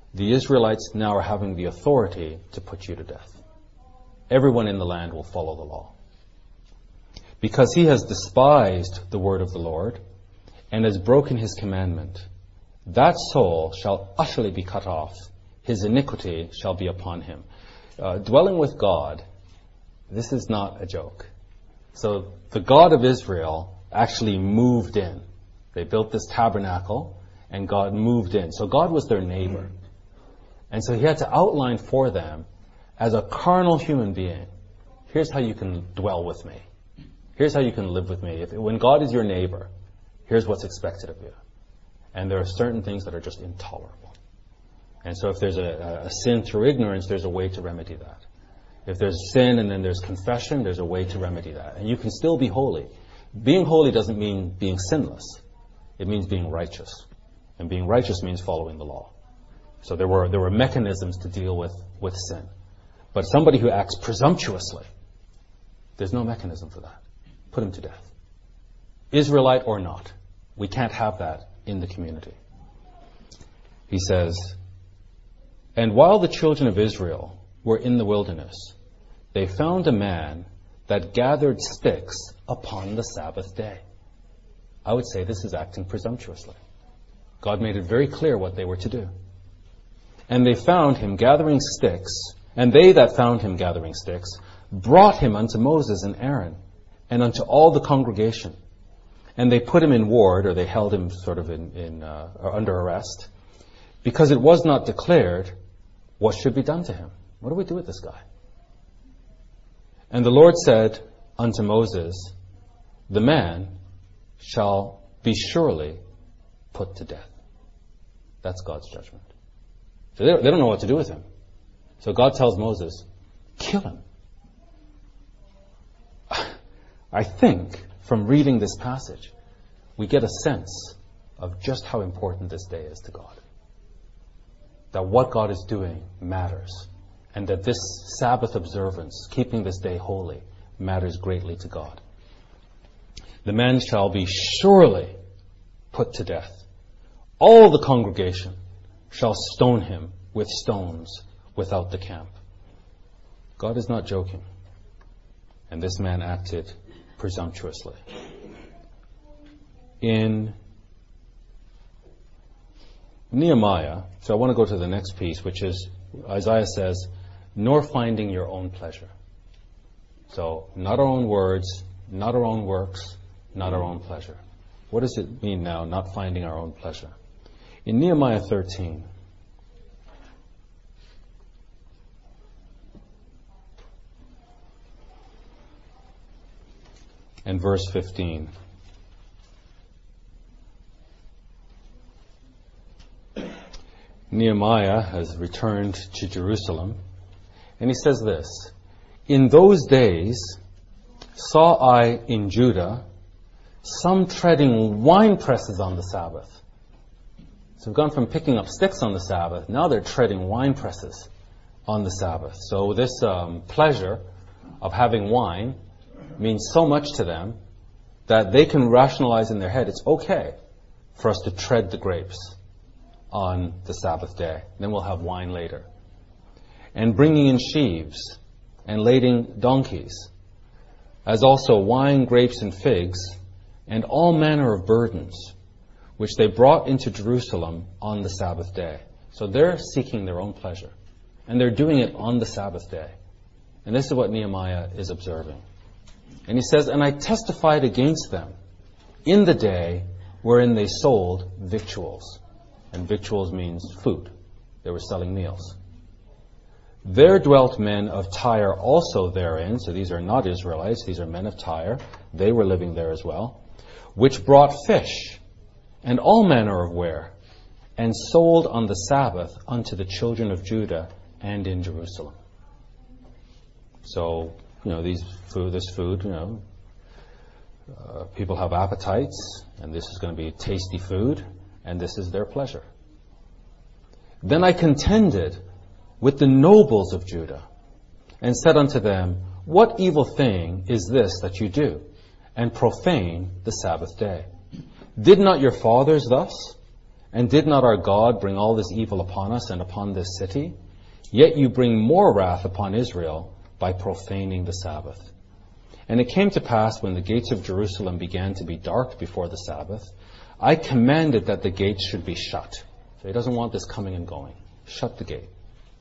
the Israelites now are having the authority to put you to death. Everyone in the land will follow the law. Because he has despised the word of the Lord and has broken his commandment, that soul shall utterly be cut off. His iniquity shall be upon him. Dwelling with God, this is not a joke. So the God of Israel actually moved in. They built this tabernacle, and God moved in. So God was their neighbor. And so he had to outline for them, as a carnal human being, here's how you can dwell with me. Here's how you can live with me. When God is your neighbor, here's what's expected of you. And there are certain things that are just intolerable. And so if there's a sin through ignorance, there's a way to remedy that. If there's sin and then there's confession, there's a way to remedy that. And you can still be holy. Being holy doesn't mean being sinless. It means being righteous. And being righteous means following the law. So there were mechanisms to deal with sin. But somebody who acts presumptuously, there's no mechanism for that. Put him to death. Israelite or not. We can't have that in the community. He says, and while the children of Israel were in the wilderness, they found a man that gathered sticks upon the Sabbath day. I would say this is acting presumptuously. God made it very clear what they were to do. And they found him gathering sticks, and they that found him gathering sticks brought him unto Moses and Aaron, and unto all the congregation. And they put him in ward, or they held him sort of or under arrest, because it was not declared what should be done to him. What do we do with this guy? And the Lord said unto Moses, the man shall be surely put to death. That's God's judgment. So they don't know what to do with him. So God tells Moses, kill him. I think from reading this passage, we get a sense of just how important this day is to God. That what God is doing matters. And that this Sabbath observance, keeping this day holy, matters greatly to God. The man shall be surely put to death. All the congregation shall stone him with stones without the camp. God is not joking. And this man acted presumptuously. In Nehemiah, so I want to go to the next piece, which is, Isaiah says, nor finding your own pleasure. So, not our own words, not our own works, not our own pleasure. What does it mean now, not finding our own pleasure? In Nehemiah 13, and verse 15, Nehemiah has returned to Jerusalem, and he says this, in those days saw I in Judah some treading wine presses on the Sabbath. So we've gone from picking up sticks on the Sabbath, now they're treading wine presses on the Sabbath. So this pleasure of having wine means so much to them that they can rationalize in their head, it's okay for us to tread the grapes on the Sabbath day. Then we'll have wine later. And bringing in sheaves and lading donkeys, as also wine, grapes, and figs, and all manner of burdens, which they brought into Jerusalem on the Sabbath day. So they're seeking their own pleasure. And they're doing it on the Sabbath day. And this is what Nehemiah is observing. And he says, and I testified against them in the day wherein they sold victuals. And victuals means food. They were selling meals. There dwelt men of Tyre also therein. So these are not Israelites. These are men of Tyre. They were living there as well. Which brought fish and all manner of ware, and sold on the Sabbath unto the children of Judah and in Jerusalem. So, this food, people have appetites, and this is going to be tasty food, and this is their pleasure. Then I contended with the nobles of Judah, and said unto them, what evil thing is this that you do, and profane the Sabbath day? Did not your fathers thus? And did not our God bring all this evil upon us and upon this city? Yet you bring more wrath upon Israel by profaning the Sabbath. And it came to pass, when the gates of Jerusalem began to be dark before the Sabbath, I commanded that the gates should be shut. So he doesn't want this coming and going. Shut the gate.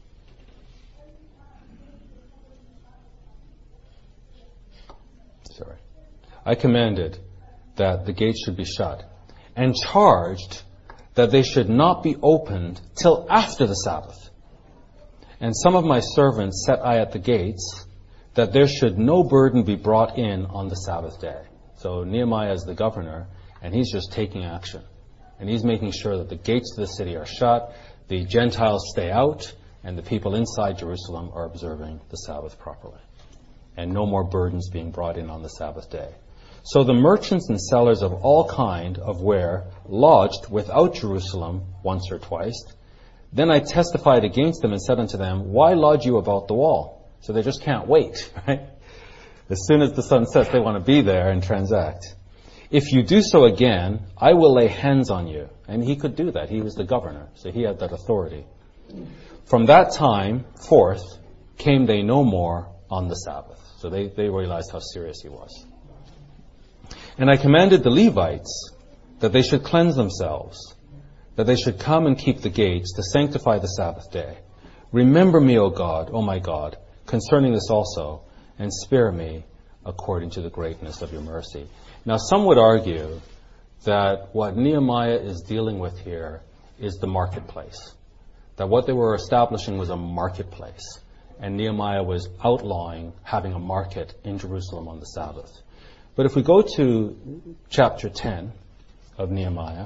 I commanded that the gates should be shut, and charged that they should not be opened till after the Sabbath. And some of my servants set I at the gates, that there should no burden be brought in on the Sabbath day. So Nehemiah is the governor, and he's just taking action. And he's making sure that the gates of the city are shut, the Gentiles stay out, and the people inside Jerusalem are observing the Sabbath properly. And no more burdens being brought in on the Sabbath day. So the merchants and sellers of all kind of ware lodged without Jerusalem once or twice. Then I testified against them and said unto them, why lodge you about the wall? So they just can't wait, right? As soon as the sun sets, they want to be there and transact. If you do so again, I will lay hands on you. And he could do that. He was the governor, so he had that authority. From that time forth came they no more on the Sabbath. So they realized how serious he was. And I commanded the Levites that they should cleanse themselves, that they should come and keep the gates to sanctify the Sabbath day. Remember me, O God, O my God, concerning this also, and spare me according to the greatness of your mercy. Now, some would argue that what Nehemiah is dealing with here is the marketplace. That what they were establishing was a marketplace. And Nehemiah was outlawing having a market in Jerusalem on the Sabbath. But if we go to chapter 10 of Nehemiah,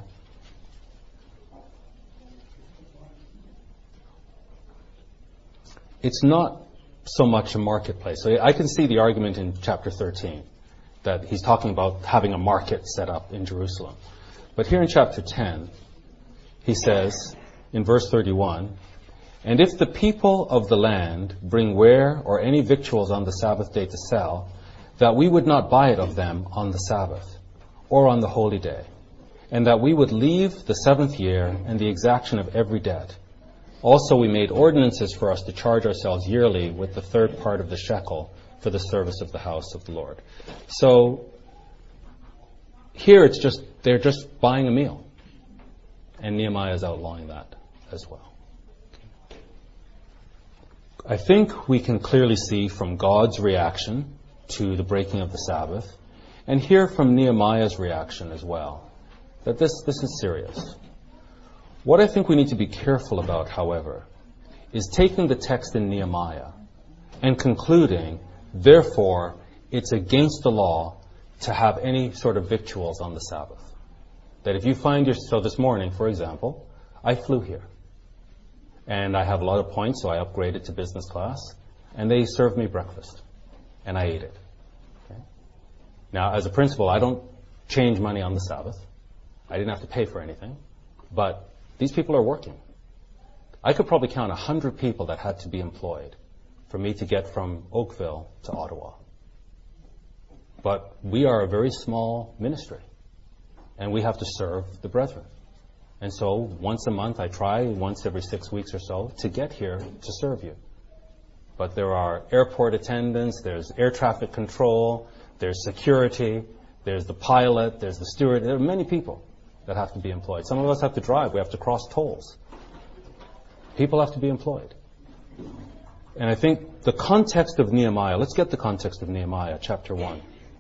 it's not so much a marketplace. So I can see the argument in chapter 13 that he's talking about having a market set up in Jerusalem. But here in chapter 10, he says in verse 31, and if the people of the land bring ware or any victuals on the Sabbath day to sell, that we would not buy it of them on the Sabbath or on the holy day, and that we would leave the seventh year and the exaction of every debt. Also we made ordinances for us to charge ourselves yearly with the third part of the shekel for the service of the house of the Lord. So here they're just buying a meal. And Nehemiah is outlawing that as well. I think we can clearly see from God's reaction to the breaking of the Sabbath, and hear from Nehemiah's reaction as well, that this is serious. What I think we need to be careful about, however, is taking the text in Nehemiah and concluding, therefore, it's against the law to have any sort of victuals on the Sabbath. That if you find so this morning, for example, I flew here. And I have a lot of points, so I upgraded to business class. And they served me breakfast. And I ate it. Okay? Now, as a principal, I don't change money on the Sabbath. I didn't have to pay for anything. But these people are working. I could probably count 100 people that had to be employed for me to get from Oakville to Ottawa. But we are a very small ministry. And we have to serve the brethren. And so once a month I try, once every 6 weeks or so, to get here to serve you. But there are airport attendants, there's air traffic control, there's security, there's the pilot, there's the steward. There are many people that have to be employed. Some of us have to drive. We have to cross tolls. People have to be employed. And I think the context of Nehemiah, let's get the context of Nehemiah, chapter 1.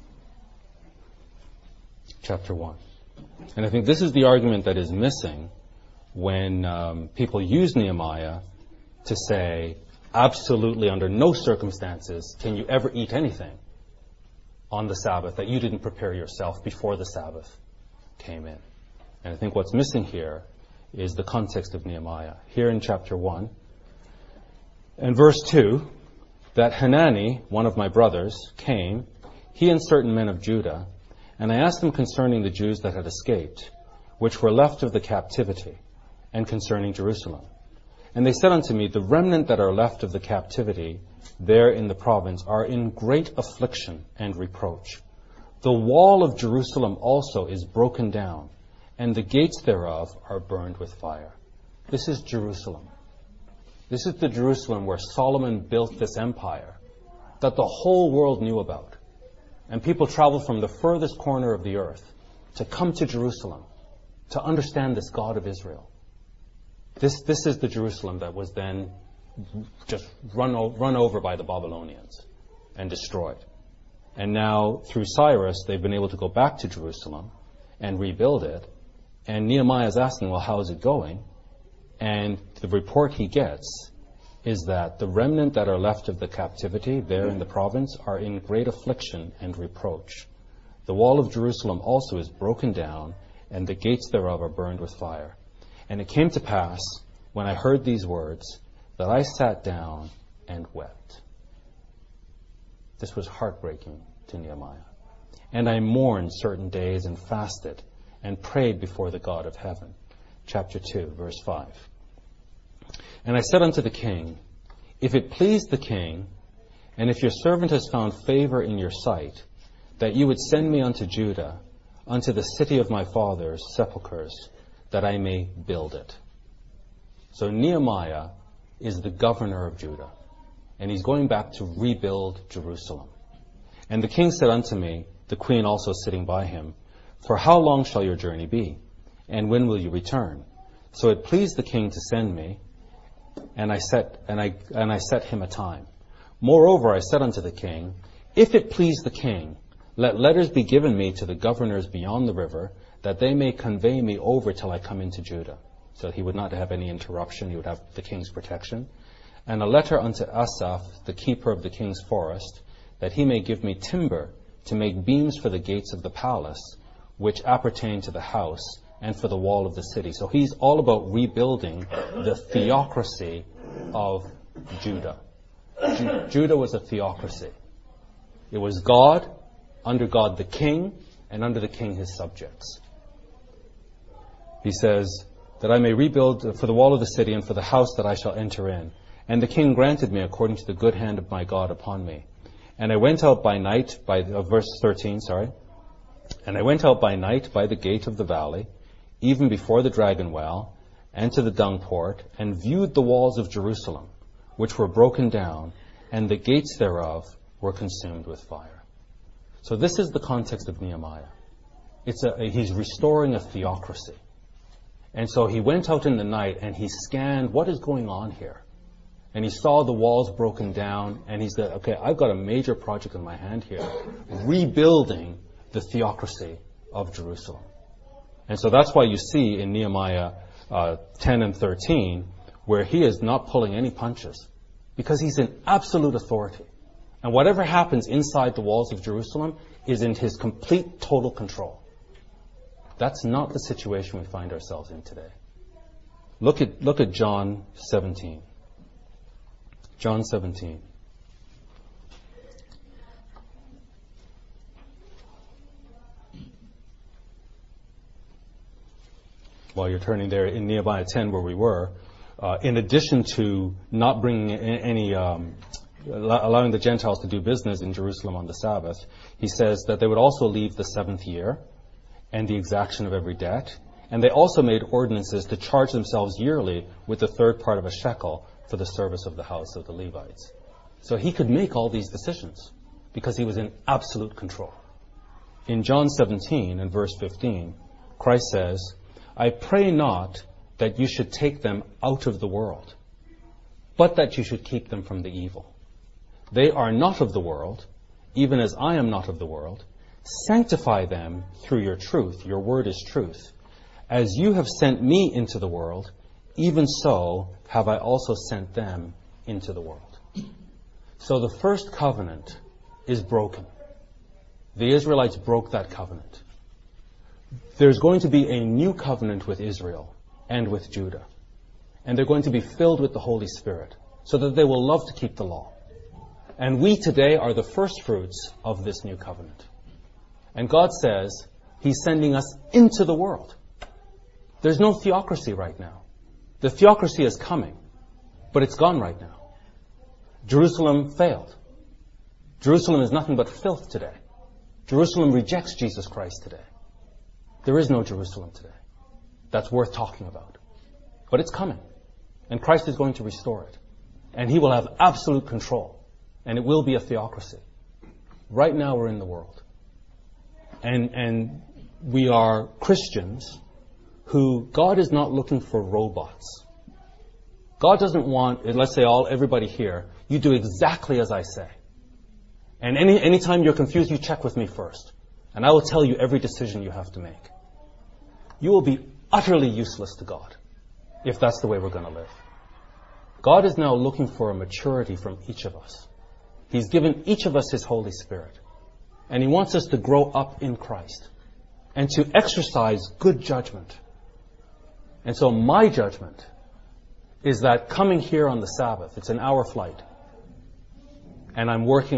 Chapter 1. And I think this is the argument that is missing when people use Nehemiah to say, absolutely under no circumstances can you ever eat anything on the Sabbath that you didn't prepare yourself before the Sabbath came in. And I think what's missing here is the context of Nehemiah. Here in chapter 1 and verse 2, that Hanani, one of my brothers, came, he and certain men of Judah, and I asked them concerning the Jews that had escaped, which were left of the captivity, and concerning Jerusalem. And they said unto me, the remnant that are left of the captivity there in the province are in great affliction and reproach. The wall of Jerusalem also is broken down, and the gates thereof are burned with fire. This is Jerusalem. This is the Jerusalem where Solomon built this empire that the whole world knew about. And people traveled from the furthest corner of the earth to come to Jerusalem to understand this God of Israel. This is the Jerusalem that was then just run over by the Babylonians and destroyed. And now, through Cyrus, they've been able to go back to Jerusalem and rebuild it. And Nehemiah is asking, well, how is it going? And the report he gets is that the remnant that are left of the captivity there in the province are in great affliction and reproach. The wall of Jerusalem also is broken down, and the gates thereof are burned with fire. And it came to pass, when I heard these words, that I sat down and wept. This was heartbreaking to Nehemiah. And I mourned certain days and fasted and prayed before the God of heaven. Chapter 2, verse 5. And I said unto the king, if it please the king, and if your servant has found favor in your sight, that you would send me unto Judah, unto the city of my father's sepulchres, that I may build it. So Nehemiah is the governor of Judah, and he's going back to rebuild Jerusalem. And the king said unto me, the queen also sitting by him, for how long shall your journey be? And when will you return? So it pleased the king to send me, and I set him a time. Moreover, I said unto the king, if it please the king, let letters be given me to the governors beyond the river, that they may convey me over till I come into Judah. So he would not have any interruption. He would have the king's protection. And a letter unto Asaph, the keeper of the king's forest, that he may give me timber to make beams for the gates of the palace, which appertain to the house, and for the wall of the city. So he's all about rebuilding the theocracy of Judah. Judah was a theocracy. It was God, under God the king, and under the king his subjects. He says, that I may rebuild for the wall of the city and for the house that I shall enter in. And the king granted me according to the good hand of my God upon me. And I went out by night, verse 13, And I went out by night by the gate of the valley, even before the dragon well, and to the dung port, and viewed the walls of Jerusalem, which were broken down, and the gates thereof were consumed with fire. So this is the context of Nehemiah. He's restoring a theocracy. And so he went out in the night and he scanned what is going on here. And he saw the walls broken down, and he said, okay, I've got a major project in my hand here, rebuilding the theocracy of Jerusalem. And so that's why you see in Nehemiah 10 and 13, where he is not pulling any punches, because he's in absolute authority. And whatever happens inside the walls of Jerusalem is in his complete, total control. That's not the situation we find ourselves in today. Look at John 17. John 17. While you're turning there, in Nehemiah 10 where we were, in addition to not bringing any, allowing the Gentiles to do business in Jerusalem on the Sabbath, he says that they would also leave the seventh year and the exaction of every debt. And they also made ordinances to charge themselves yearly with the third part of a shekel for the service of the house of the Levites. So he could make all these decisions because he was in absolute control. In John 17 and verse 15, Christ says, I pray not that you should take them out of the world, but that you should keep them from the evil. They are not of the world, even as I am not of the world. Sanctify them through your truth. Your word is truth. As you have sent me into the world, even so have I also sent them into the world. So the first covenant is broken. The Israelites broke that covenant. There's going to be a new covenant with Israel and with Judah. And they're going to be filled with the Holy Spirit so that they will love to keep the law. And we today are the first fruits of this new covenant. And God says He's sending us into the world. There's no theocracy right now. The theocracy is coming, but it's gone right now. Jerusalem failed. Jerusalem is nothing but filth today. Jerusalem rejects Jesus Christ today. There is no Jerusalem today. that's worth talking about. But it's coming. And Christ is going to restore it. And he will have absolute control. And it will be a theocracy. Right now we're in the world. And we are Christians who God is not looking for robots. God doesn't want, let's say everybody here, you do exactly as I say. And anytime you're confused, you check with me first. And I will tell you every decision you have to make. You will be utterly useless to God if that's the way we're going to live. God is now looking for a maturity from each of us. He's given each of us His Holy Spirit. And He wants us to grow up in Christ and to exercise good judgment. And so my judgment is that coming here on the Sabbath, it's an hour flight, and I'm working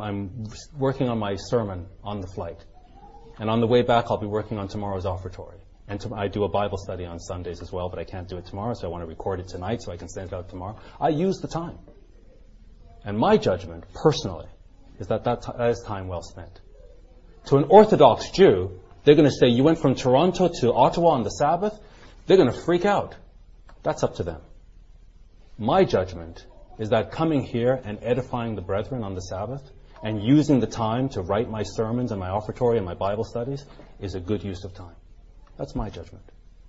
on my sermon on the flight. And on the way back, I'll be working on tomorrow's offertory. And I do a Bible study on Sundays as well, but I can't do it tomorrow, so I want to record it tonight so I can send it out tomorrow. I use the time. And my judgment, personally, is that is time well spent. To an Orthodox Jew, they're going to say, you went from Toronto to Ottawa on the Sabbath? They're going to freak out. That's up to them. My judgment is that coming here and edifying the brethren on the Sabbath and using the time to write my sermons and my offertory and my Bible studies is a good use of time. That's my judgment.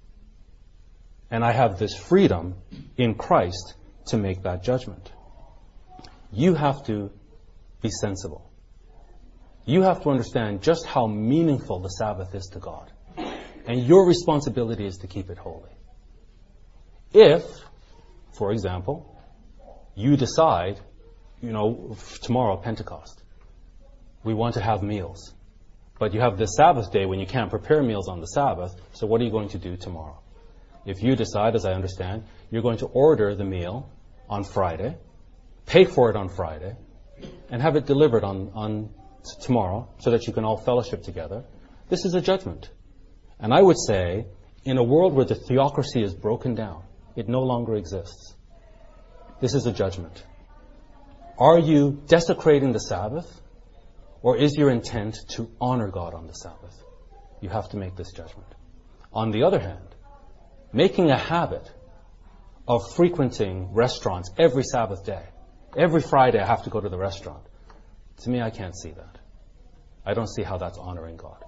And I have this freedom in Christ to make that judgment. You have to be sensible. You have to understand just how meaningful the Sabbath is to God. And your responsibility is to keep it holy. If, for example, you decide, tomorrow, Pentecost, we want to have meals. But you have this Sabbath day when you can't prepare meals on the Sabbath, so what are you going to do tomorrow? If you decide, as I understand, you're going to order the meal on Friday, pay for it on Friday, and have it delivered on tomorrow so that you can all fellowship together, this is a judgment. And I would say, in a world where the theocracy is broken down, it no longer exists. This is a judgment. Are you desecrating the Sabbath, or is your intent to honor God on the Sabbath? You have to make this judgment. On the other hand, making a habit of frequenting restaurants every Sabbath day, every Friday I have to go to the restaurant, to me I can't see that. I don't see how that's honoring God.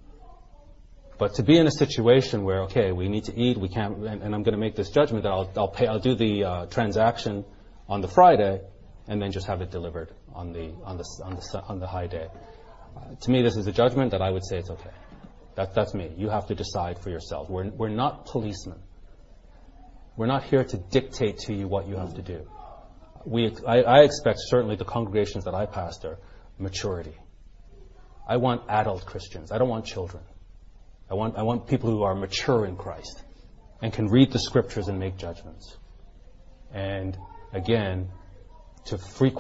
But to be in a situation where, okay, we need to eat, we can't, and I'm going to make this judgment that I'll do the transaction on the Friday, and then just have it delivered on the high day. To me, this is a judgment that I would say it's okay. That's me. You have to decide for yourself. We're not policemen. We're not here to dictate to you what you have to do. I expect certainly the congregations that I pastor maturity. I want adult Christians. I don't want children. I want people who are mature in Christ and can read the scriptures and make judgments. And again, to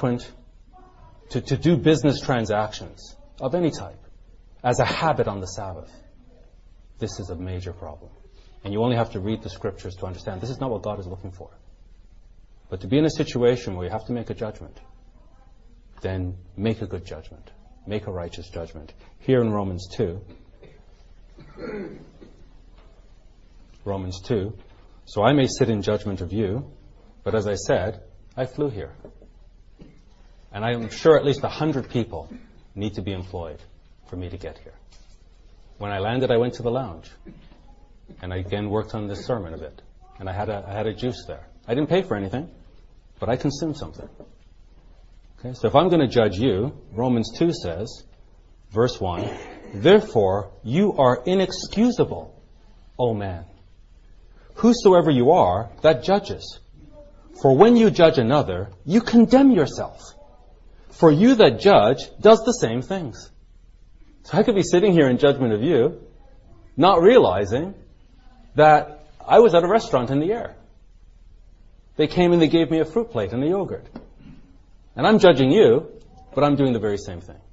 do business transactions of any type as a habit on the Sabbath, this is a major problem. And you only have to read the scriptures to understand this is not what God is looking for. But to be in a situation where you have to make a judgment, then make a good judgment. Make a righteous judgment. Here in Romans 2, so I may sit in judgment of you, but as I said, I flew here. And I am sure at least 100 people need to be employed for me to get here. When I landed, I went to the lounge. And I again worked on this sermon a bit. And I had a juice there. I didn't pay for anything, but I consumed something. Okay, so if I'm going to judge you, Romans 2 says, verse 1, therefore you are inexcusable, O man. Whosoever you are, that judges. For when you judge another, you condemn yourself. For you that judge does the same things. So I could be sitting here in judgment of you, not realizing that I was at a restaurant in the air. They came and they gave me a fruit plate and a yogurt. And I'm judging you, but I'm doing the very same thing.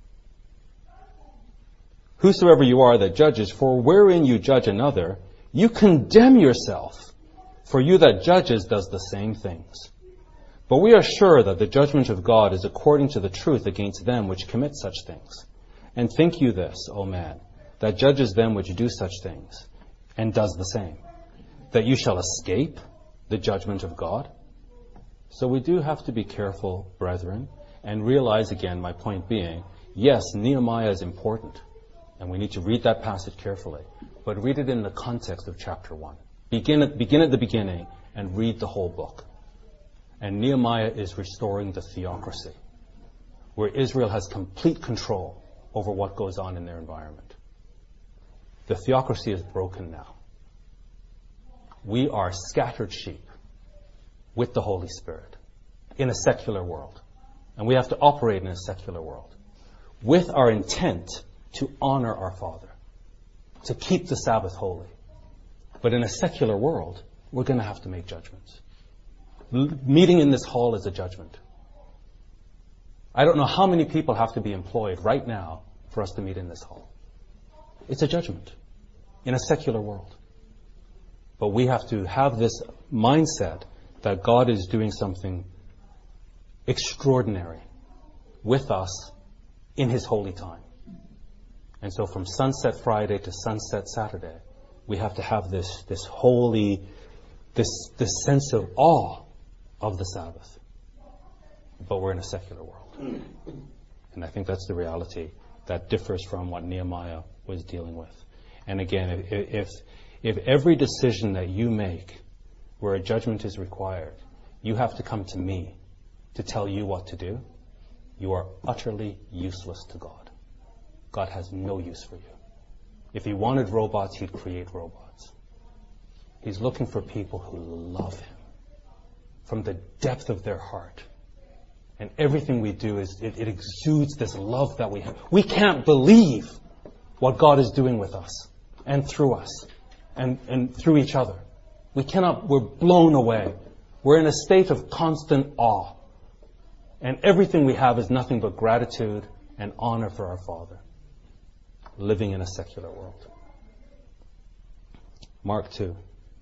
Whosoever you are that judges, for wherein you judge another, you condemn yourself. For you that judges does the same things. But we are sure that the judgment of God is according to the truth against them which commit such things. And think you this, O man, that judges them which do such things. and does the same, that you shall escape the judgment of God. So we do have to be careful, brethren, and realize again, my point being, yes, Nehemiah is important, and we need to read that passage carefully, but read it in the context of chapter 1. Begin at the beginning and read the whole book. And Nehemiah is restoring the theocracy, where Israel has complete control over what goes on in their environment. The theocracy is broken now. We are scattered sheep with the Holy Spirit in a secular world. And we have to operate in a secular world with our intent to honor our Father, to keep the Sabbath holy. But in a secular world, we're going to have to make judgments. Meeting in this hall is a judgment. I don't know how many people have to be employed right now for us to meet in this hall. It's a judgment in a secular world. But we have to have this mindset that God is doing something extraordinary with us in His holy time. And so from sunset Friday to sunset Saturday, we have to have this holy, this sense of awe of the Sabbath. But we're in a secular world. And I think that's the reality that differs from what Nehemiah was dealing with. And again, if every decision that you make where a judgment is required, you have to come to me to tell you what to do, you are utterly useless to God. God has no use for you. If He wanted robots, He'd create robots. He's looking for people who love Him from the depth of their heart. And everything we do it exudes this love that we have. We can't believe what God is doing with us and through us and through each other. We're blown away. We're in a state of constant awe. And everything we have is nothing but gratitude and honor for our Father, living in a secular world. Mark 2.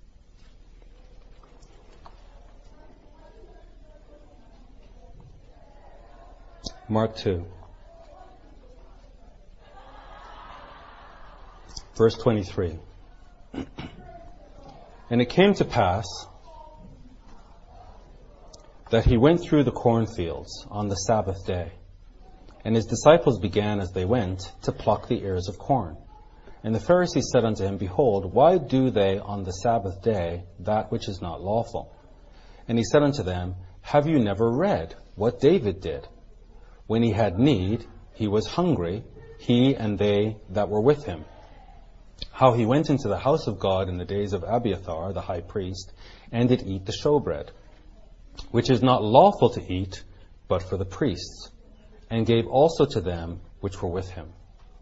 Mark 2. Verse 23. And it came to pass that He went through the cornfields on the Sabbath day. And His disciples began as they went to pluck the ears of corn. And the Pharisees said unto Him, Behold, why do they on the Sabbath day that which is not lawful? And He said unto them, Have you never read what David did? When he had need, he was hungry, he and they that were with him. How he went into the house of God in the days of Abiathar, the high priest, and did eat the showbread, which is not lawful to eat, but for the priests, and gave also to them which were with him.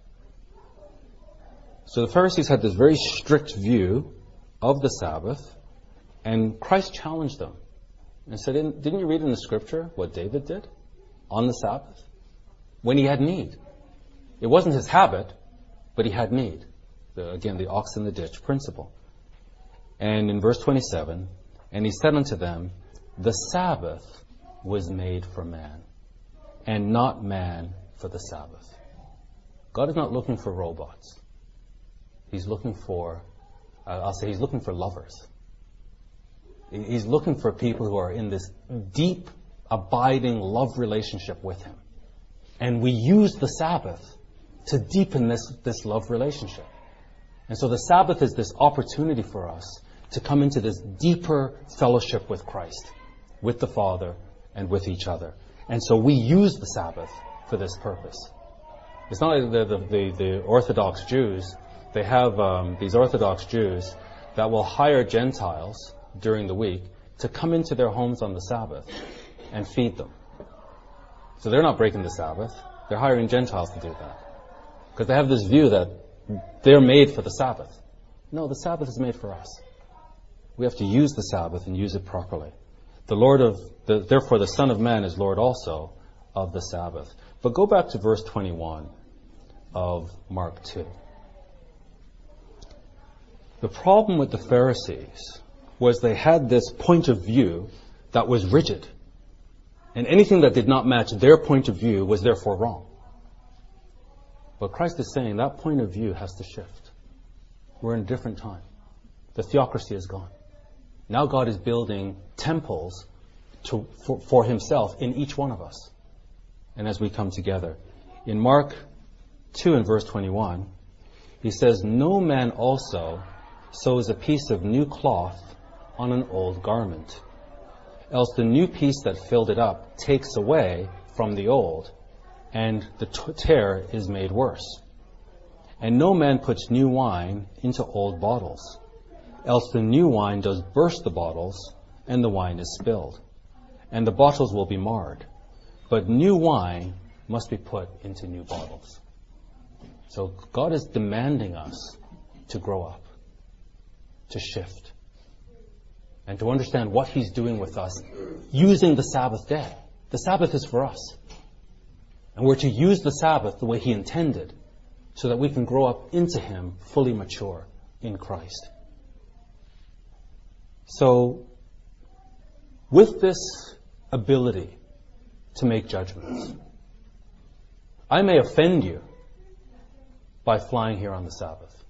So the Pharisees had this very strict view of the Sabbath, and Christ challenged them and said, Didn't you read in the Scripture what David did on the Sabbath when he had need? It wasn't his habit, but he had need. Again, the ox in the ditch principle. And in verse 27, and he said unto them, The Sabbath was made for man, and not man for the Sabbath. God is not looking for robots. He's looking for, he's looking for lovers. He's looking for people who are in this deep, abiding love relationship with Him. And we use the Sabbath to deepen this love relationship. And so the Sabbath is this opportunity for us to come into this deeper fellowship with Christ, with the Father, and with each other. And so we use the Sabbath for this purpose. It's not like the Orthodox Jews. They have these Orthodox Jews that will hire Gentiles during the week to come into their homes on the Sabbath and feed them. So they're not breaking the Sabbath. They're hiring Gentiles to do that. Because they have this view that they're made for the Sabbath. No, the Sabbath is made for us. We have to use the Sabbath and use it properly. Therefore the Son of Man is Lord also of the Sabbath. But go back to verse 21 of Mark 2. The problem with the Pharisees was they had this point of view that was rigid. And anything that did not match their point of view was therefore wrong. But Christ is saying that point of view has to shift. We're in a different time. The theocracy is gone. Now God is building temples for himself in each one of us. And as we come together. In Mark 2 and verse 21, he says, "No man also sews a piece of new cloth on an old garment, else the new piece that filled it up takes away from the old, and the tear is made worse. And no man puts new wine into old bottles, else the new wine does burst the bottles, and the wine is spilled, and the bottles will be marred. But new wine must be put into new bottles." So God is demanding us to grow up, to shift, and to understand what He's doing with us using the Sabbath day. The Sabbath is for us. And we're to use the Sabbath the way He intended so that we can grow up into Him fully mature in Christ. So, with this ability to make judgments, I may offend you by flying here on the Sabbath.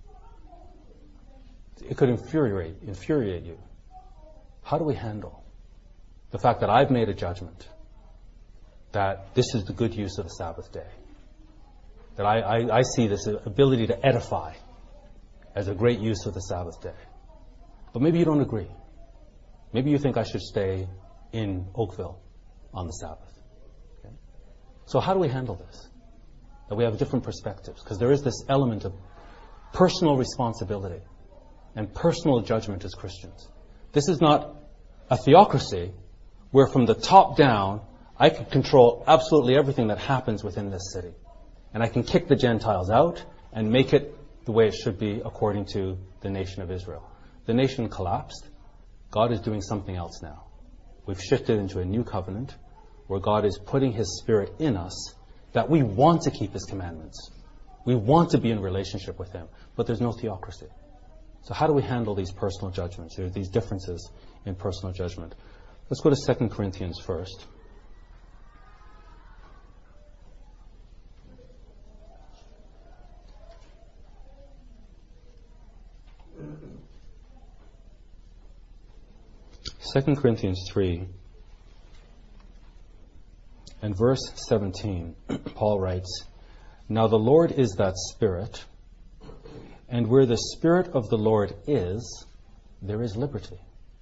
It could infuriate you. How do we handle the fact that I've made a judgment that this is the good use of the Sabbath day? That I see this ability to edify as a great use of the Sabbath day. But maybe you don't agree. Maybe you think I should stay in Oakville on the Sabbath. Okay? So how do we handle this? That we have different perspectives, because there is this element of personal responsibility and personal judgment as Christians. This is not a theocracy where from the top down I can control absolutely everything that happens within this city. And I can kick the Gentiles out and make it the way it should be according to the nation of Israel. The nation collapsed. God is doing something else now. We've shifted into a new covenant where God is putting His Spirit in us, that we want to keep His commandments. We want to be in relationship with Him, but there's no theocracy. So how do we handle these personal judgments, or these differences in personal judgment? Let's go to 2 Corinthians first. Second Corinthians 3 and verse 17, Paul writes, "Now the Lord is that Spirit, and where the Spirit of the Lord is, there is liberty."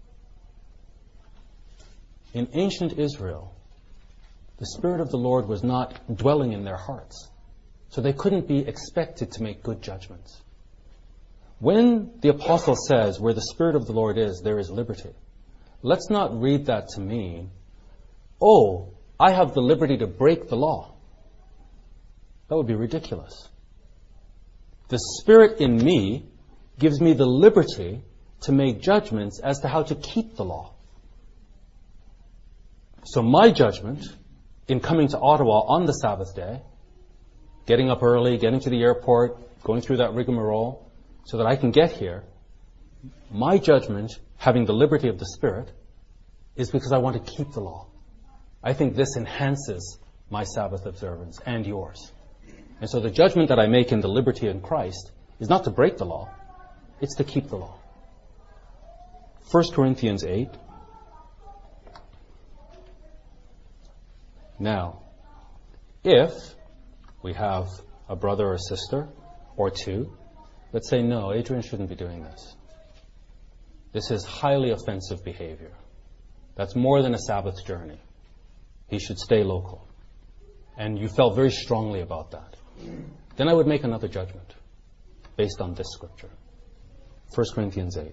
In ancient Israel, the Spirit of the Lord was not dwelling in their hearts, so they couldn't be expected to make good judgments. When the apostle says, "Where the Spirit of the Lord is, there is liberty," let's not read that to mean, "Oh, I have the liberty to break the law." That would be ridiculous. The Spirit in me gives me the liberty to make judgments as to how to keep the law. So my judgment in coming to Ottawa on the Sabbath day, getting up early, getting to the airport, going through that rigmarole so that I can get here, my judgment, having the liberty of the Spirit, is because I want to keep the law. I think this enhances my Sabbath observance and yours. And so the judgment that I make in the liberty in Christ is not to break the law, it's to keep the law. 1 Corinthians 8. Now, if we have a brother or sister or two that say, "No, Adrian shouldn't be doing this. This is highly offensive behavior. That's more than a Sabbath journey. He should stay local." And you felt very strongly about that. Then I would make another judgment based on this scripture. 1 Corinthians 8.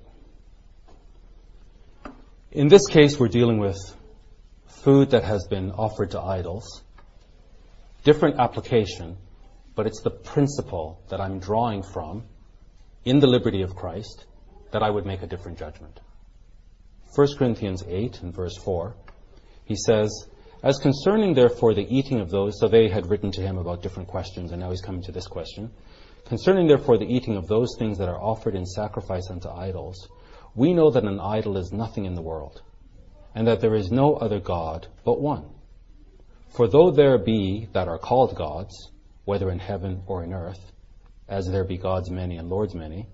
In this case, we're dealing with food that has been offered to idols. Different application, but it's the principle that I'm drawing from in the liberty of Christ that I would make a different judgment. 1 Corinthians 8 and verse 4, he says, "As concerning therefore the eating of those," so they had written to him about different questions, and now he's coming to this question. "Concerning therefore the eating of those things that are offered in sacrifice unto idols, we know that an idol is nothing in the world, and that there is no other God but one. For though there be that are called gods, whether in heaven or in earth, as there be gods many and lords many,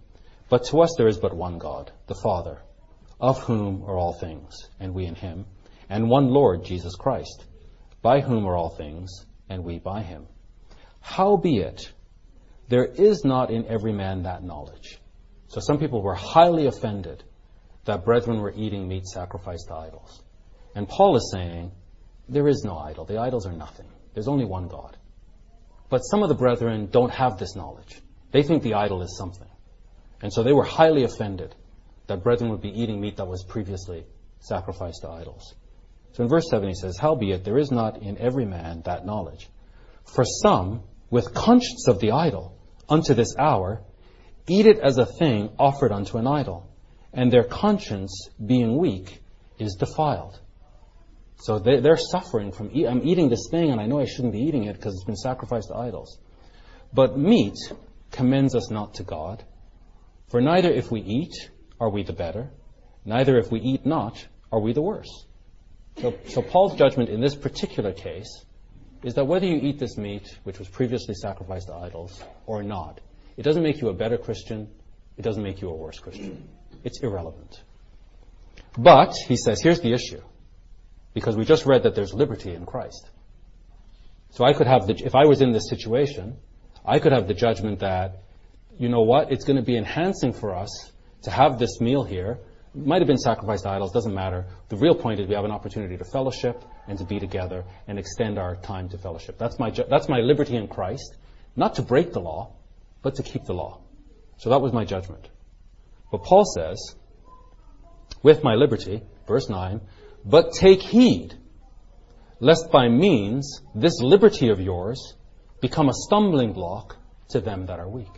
But to us there is but one God, the Father, of whom are all things, and we in him, and one Lord, Jesus Christ, by whom are all things, and we by him. Howbeit, there is not in every man that knowledge. So some people were highly offended that brethren were eating meat sacrificed to idols. And Paul is saying, there is no idol. The idols are nothing. There's only one God. But some of the brethren don't have this knowledge. They think the idol is something. And so they were highly offended that brethren would be eating meat that was previously sacrificed to idols. So in verse 7 he says, howbeit there is not in every man that knowledge. For some, with conscience of the idol, unto this hour, eat it as a thing offered unto an idol, and their conscience, being weak, is defiled. So they're suffering from, I'm eating this thing and I know I shouldn't be eating it because it's been sacrificed to idols. But meat commends us not to God. For neither if we eat are we the better, neither if we eat not are we the worse. So Paul's judgment in this particular case is that whether you eat this meat, which was previously sacrificed to idols, or not, it doesn't make you a better Christian, it doesn't make you a worse Christian. It's irrelevant. But, he says, here's the issue. Because we just read that there's liberty in Christ. So I could have, if I was in this situation, I could have the judgment that, you know what, it's going to be enhancing for us to have this meal here. It might have been sacrificed to idols, doesn't matter. The real point is we have an opportunity to fellowship and to be together and extend our time to fellowship. That's my liberty in Christ, not to break the law, but to keep the law. So that was my judgment. But Paul says, with my liberty, verse 9, but take heed, lest by means this liberty of yours become a stumbling block to them that are weak.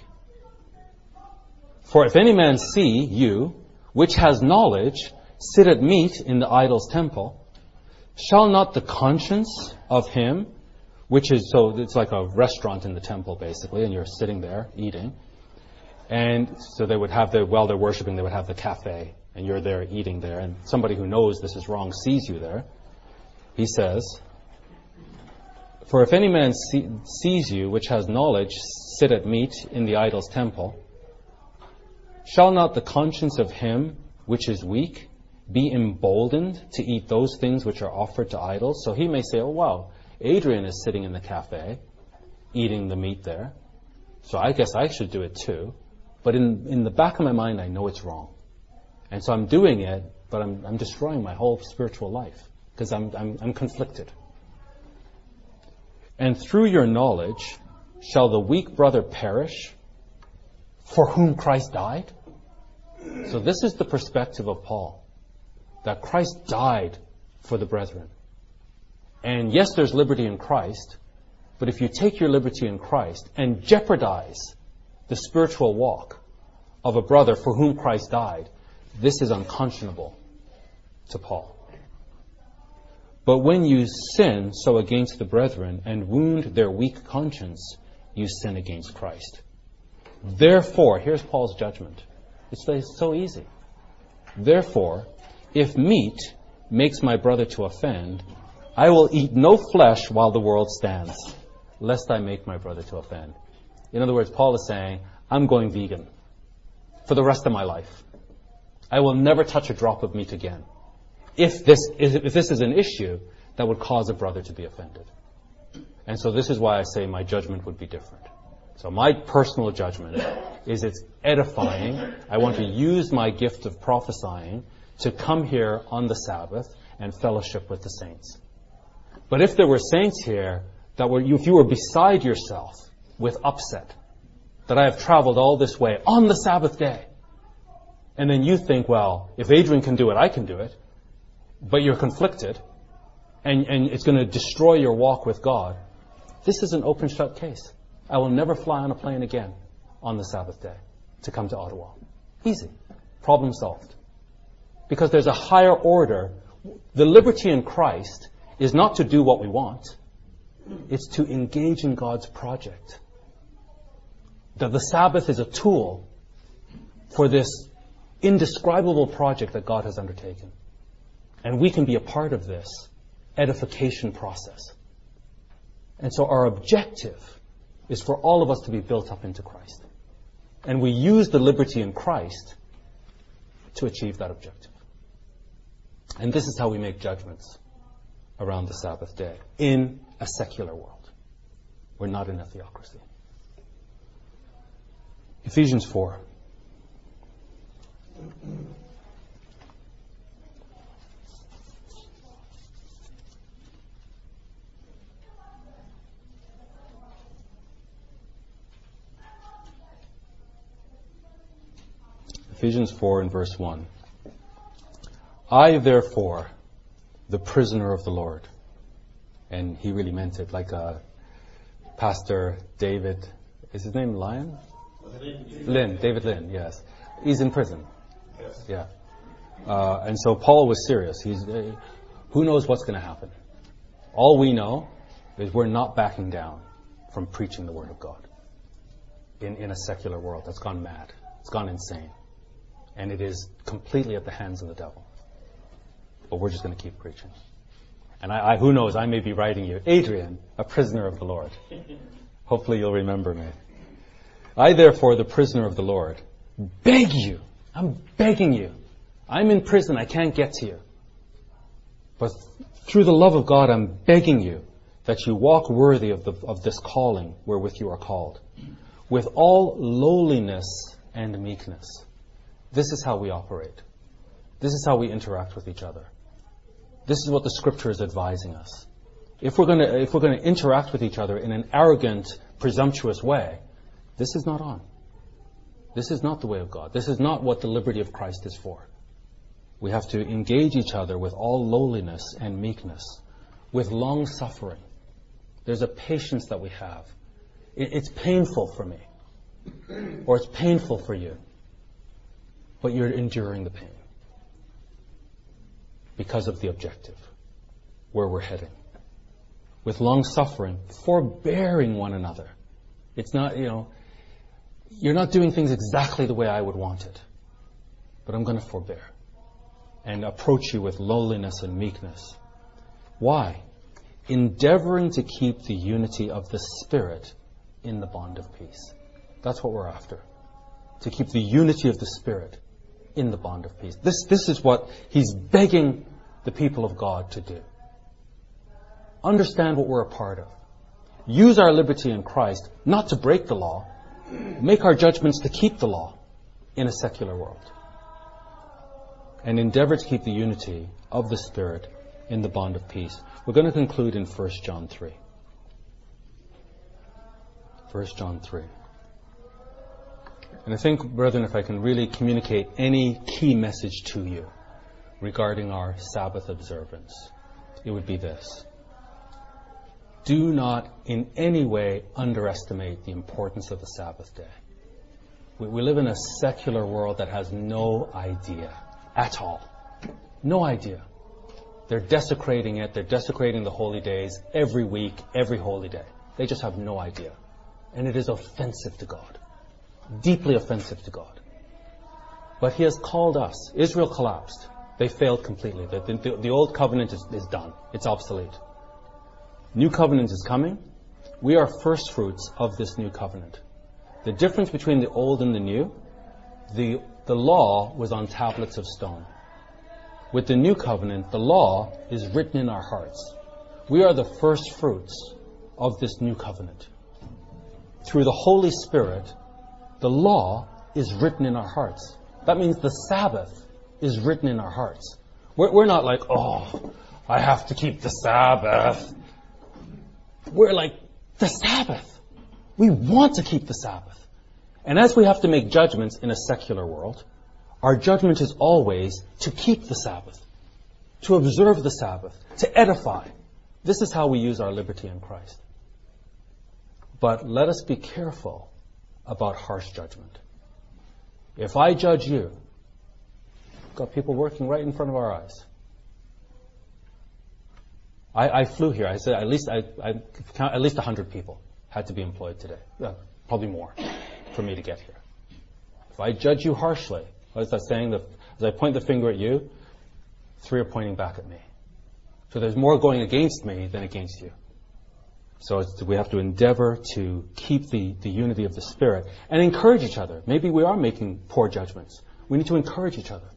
For if any man see you, which has knowledge, sit at meat in the idol's temple, shall not the conscience of him, which is, so it's like a restaurant in the temple basically, and you're sitting there eating, and so they would have while they're worshiping, they would have the cafe, and you're there eating there, and somebody who knows this is wrong sees you there. He says, for if any man sees you, which has knowledge, sit at meat in the idol's temple, shall not the conscience of him which is weak be emboldened to eat those things which are offered to idols? So he may say, oh wow, Adrian is sitting in the cafe eating the meat there, so I guess I should do it too. But in the back of my mind, I know it's wrong. And so I'm doing it, but I'm destroying my whole spiritual life because I'm conflicted. And through your knowledge shall the weak brother perish for whom Christ died? So this is the perspective of Paul, that Christ died for the brethren. And yes, there's liberty in Christ, but if you take your liberty in Christ and jeopardize the spiritual walk of a brother for whom Christ died, this is unconscionable to Paul. But when you sin so against the brethren and wound their weak conscience, you sin against Christ. Therefore, here's Paul's judgment. It's so easy. Therefore, if meat makes my brother to offend, I will eat no flesh while the world stands, lest I make my brother to offend. In other words, Paul is saying, I'm going vegan for the rest of my life. I will never touch a drop of meat again if this is an issue that would cause a brother to be offended. And so this is why I say my judgment would be different. So my personal judgment is it's edifying. I want to use my gift of prophesying to come here on the Sabbath and fellowship with the saints. But if there were saints here if you were beside yourself with upset, that I have traveled all this way on the Sabbath day, and then you think, well, if Adrian can do it, I can do it, but you're conflicted, and it's going to destroy your walk with God, this is an open shut case. I will never fly on a plane again on the Sabbath day to come to Ottawa. Easy. Problem solved. Because there's a higher order. The liberty in Christ is not to do what we want. It's to engage in God's project. That the Sabbath is a tool for this indescribable project that God has undertaken. And we can be a part of this edification process. And so our objective is for all of us to be built up into Christ. And we use the liberty in Christ to achieve that objective. And this is how we make judgments around the Sabbath day in a secular world. We're not in a theocracy. Ephesians 4. Ephesians 4 and verse 1. I, therefore, the prisoner of the Lord. And he really meant it, like Pastor David, is his name Lyon? David Lynn, yes. He's in prison. Yes. Yeah. And so Paul was serious. Who knows what's going to happen? All we know is we're not backing down from preaching the Word of God in a secular world that's gone mad. It's gone insane. And it is completely at the hands of the devil. But we're just going to keep preaching. And who knows, I may be writing you, Adrian, a prisoner of the Lord. Hopefully you'll remember me. I, therefore, the prisoner of the Lord, beg you. I'm begging you. I'm in prison. I can't get to you. But through the love of God, I'm begging you that you walk worthy of this calling wherewith you are called, with all lowliness and meekness. This is how we operate. This is how we interact with each other. This is what the Scripture is advising us. If we're going to interact with each other in an arrogant, presumptuous way, this is not on. This is not the way of God. This is not what the liberty of Christ is for. We have to engage each other with all lowliness and meekness, with long suffering. There's a patience that we have. It's painful for me, or it's painful for you, but you're enduring the pain because of the objective, where we're heading. With long suffering, forbearing one another. It's not, you're not doing things exactly the way I would want it, but I'm going to forbear and approach you with lowliness and meekness. Why? Endeavoring to keep the unity of the Spirit in the bond of peace. That's what we're after. To keep the unity of the Spirit in the bond of peace. This is what he's begging the people of God to do. Understand what we're a part of. Use our liberty in Christ not to break the law. Make our judgments to keep the law in a secular world. And endeavor to keep the unity of the Spirit in the bond of peace. We're going to conclude in 1 John 3. 1 John 3. And I think, brethren, if I can really communicate any key message to you regarding our Sabbath observance, it would be this. Do not in any way underestimate the importance of the Sabbath day. We live in a secular world that has no idea at all. No idea. They're desecrating it. They're desecrating the holy days every week, every holy day. They just have no idea. And it is offensive to God. Deeply offensive to God. But He has called us. Israel collapsed. They failed completely. The old covenant is done. It's obsolete. New covenant is coming. We are first fruits of this new covenant. The difference between the old and the new, the law was on tablets of stone. With the new covenant, the law is written in our hearts. We are the first fruits of this new covenant. Through the Holy Spirit, the law is written in our hearts. That means the Sabbath is written in our hearts. We're not like, I have to keep the Sabbath. We're like, the Sabbath. We want to keep the Sabbath. And as we have to make judgments in a secular world, our judgment is always to keep the Sabbath, to observe the Sabbath, to edify. This is how we use our liberty in Christ. But let us be careful about harsh judgment. If I judge you, got people working right in front of our eyes. I flew here. I said at least 100 people had to be employed today. Probably more for me to get here. If I judge you harshly, what is that saying? As I point the finger at you, 3 are pointing back at me. So there's more going against me than against you. So we have to endeavor to keep the unity of the Spirit and encourage each other. Maybe we are making poor judgments. We need to encourage each other.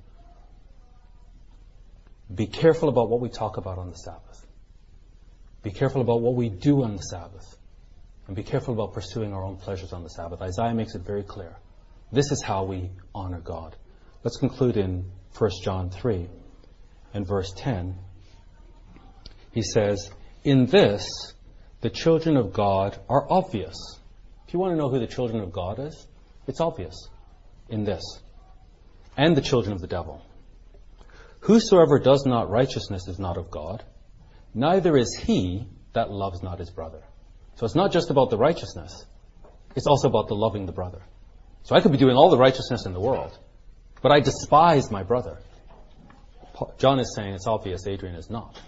Be careful about what we talk about on the Sabbath. Be careful about what we do on the Sabbath. And be careful about pursuing our own pleasures on the Sabbath. Isaiah makes it very clear. This is how we honor God. Let's conclude in 1 John 3 and verse 10. He says, "In this, the children of God are obvious." If you want to know who the children of God is, it's obvious in this. "And the children of the devil. Whosoever does not righteousness is not of God, neither is he that loves not his brother." So it's not just about the righteousness. It's also about the loving the brother. So I could be doing all the righteousness in the world, but I despise my brother. John is saying it's obvious Adrian is not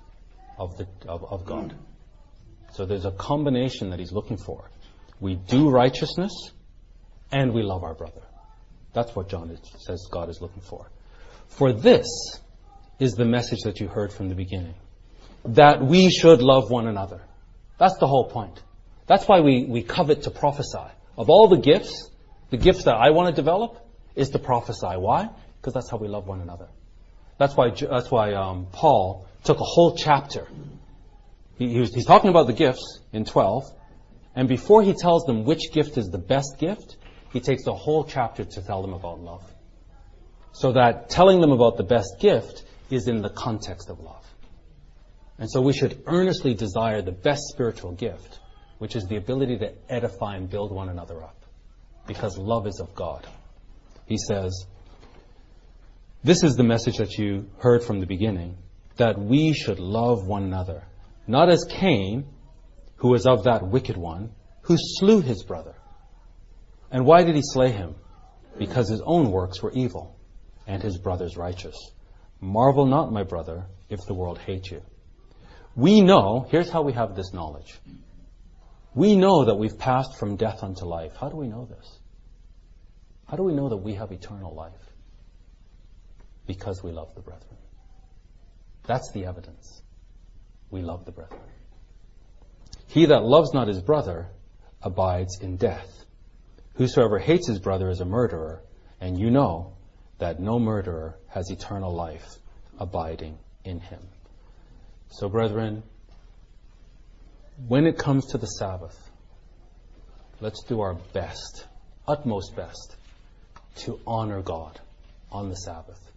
of God. So there's a combination that he's looking for. We do righteousness and we love our brother. That's what John says God is looking for. "For this is the message that you heard from the beginning, that we should love one another." That's the whole point. That's why we covet to prophesy. Of all the gifts that I want to develop is to prophesy. Why? Because that's how we love one another. That's why Paul took a whole chapter. He's talking about the gifts in 12, and before he tells them which gift is the best gift, he takes a whole chapter to tell them about love. So that telling them about the best gift is in the context of love. And so we should earnestly desire the best spiritual gift, which is the ability to edify and build one another up, because love is of God. He says, "This is the message that you heard from the beginning, that we should love one another. Not as Cain, who was of that wicked one, who slew his brother. And why did he slay him? Because his own works were evil, and his brother's righteous. Marvel not, my brother, if the world hate you." We know, here's how we have this knowledge. We know that we've passed from death unto life. How do we know this? How do we know that we have eternal life? Because we love the brethren. That's the evidence. We love the brethren. "He that loves not his brother abides in death. Whosoever hates his brother is a murderer, and you know that no murderer has eternal life abiding in him." So, brethren, when it comes to the Sabbath, let's do our best, utmost best, to honor God on the Sabbath.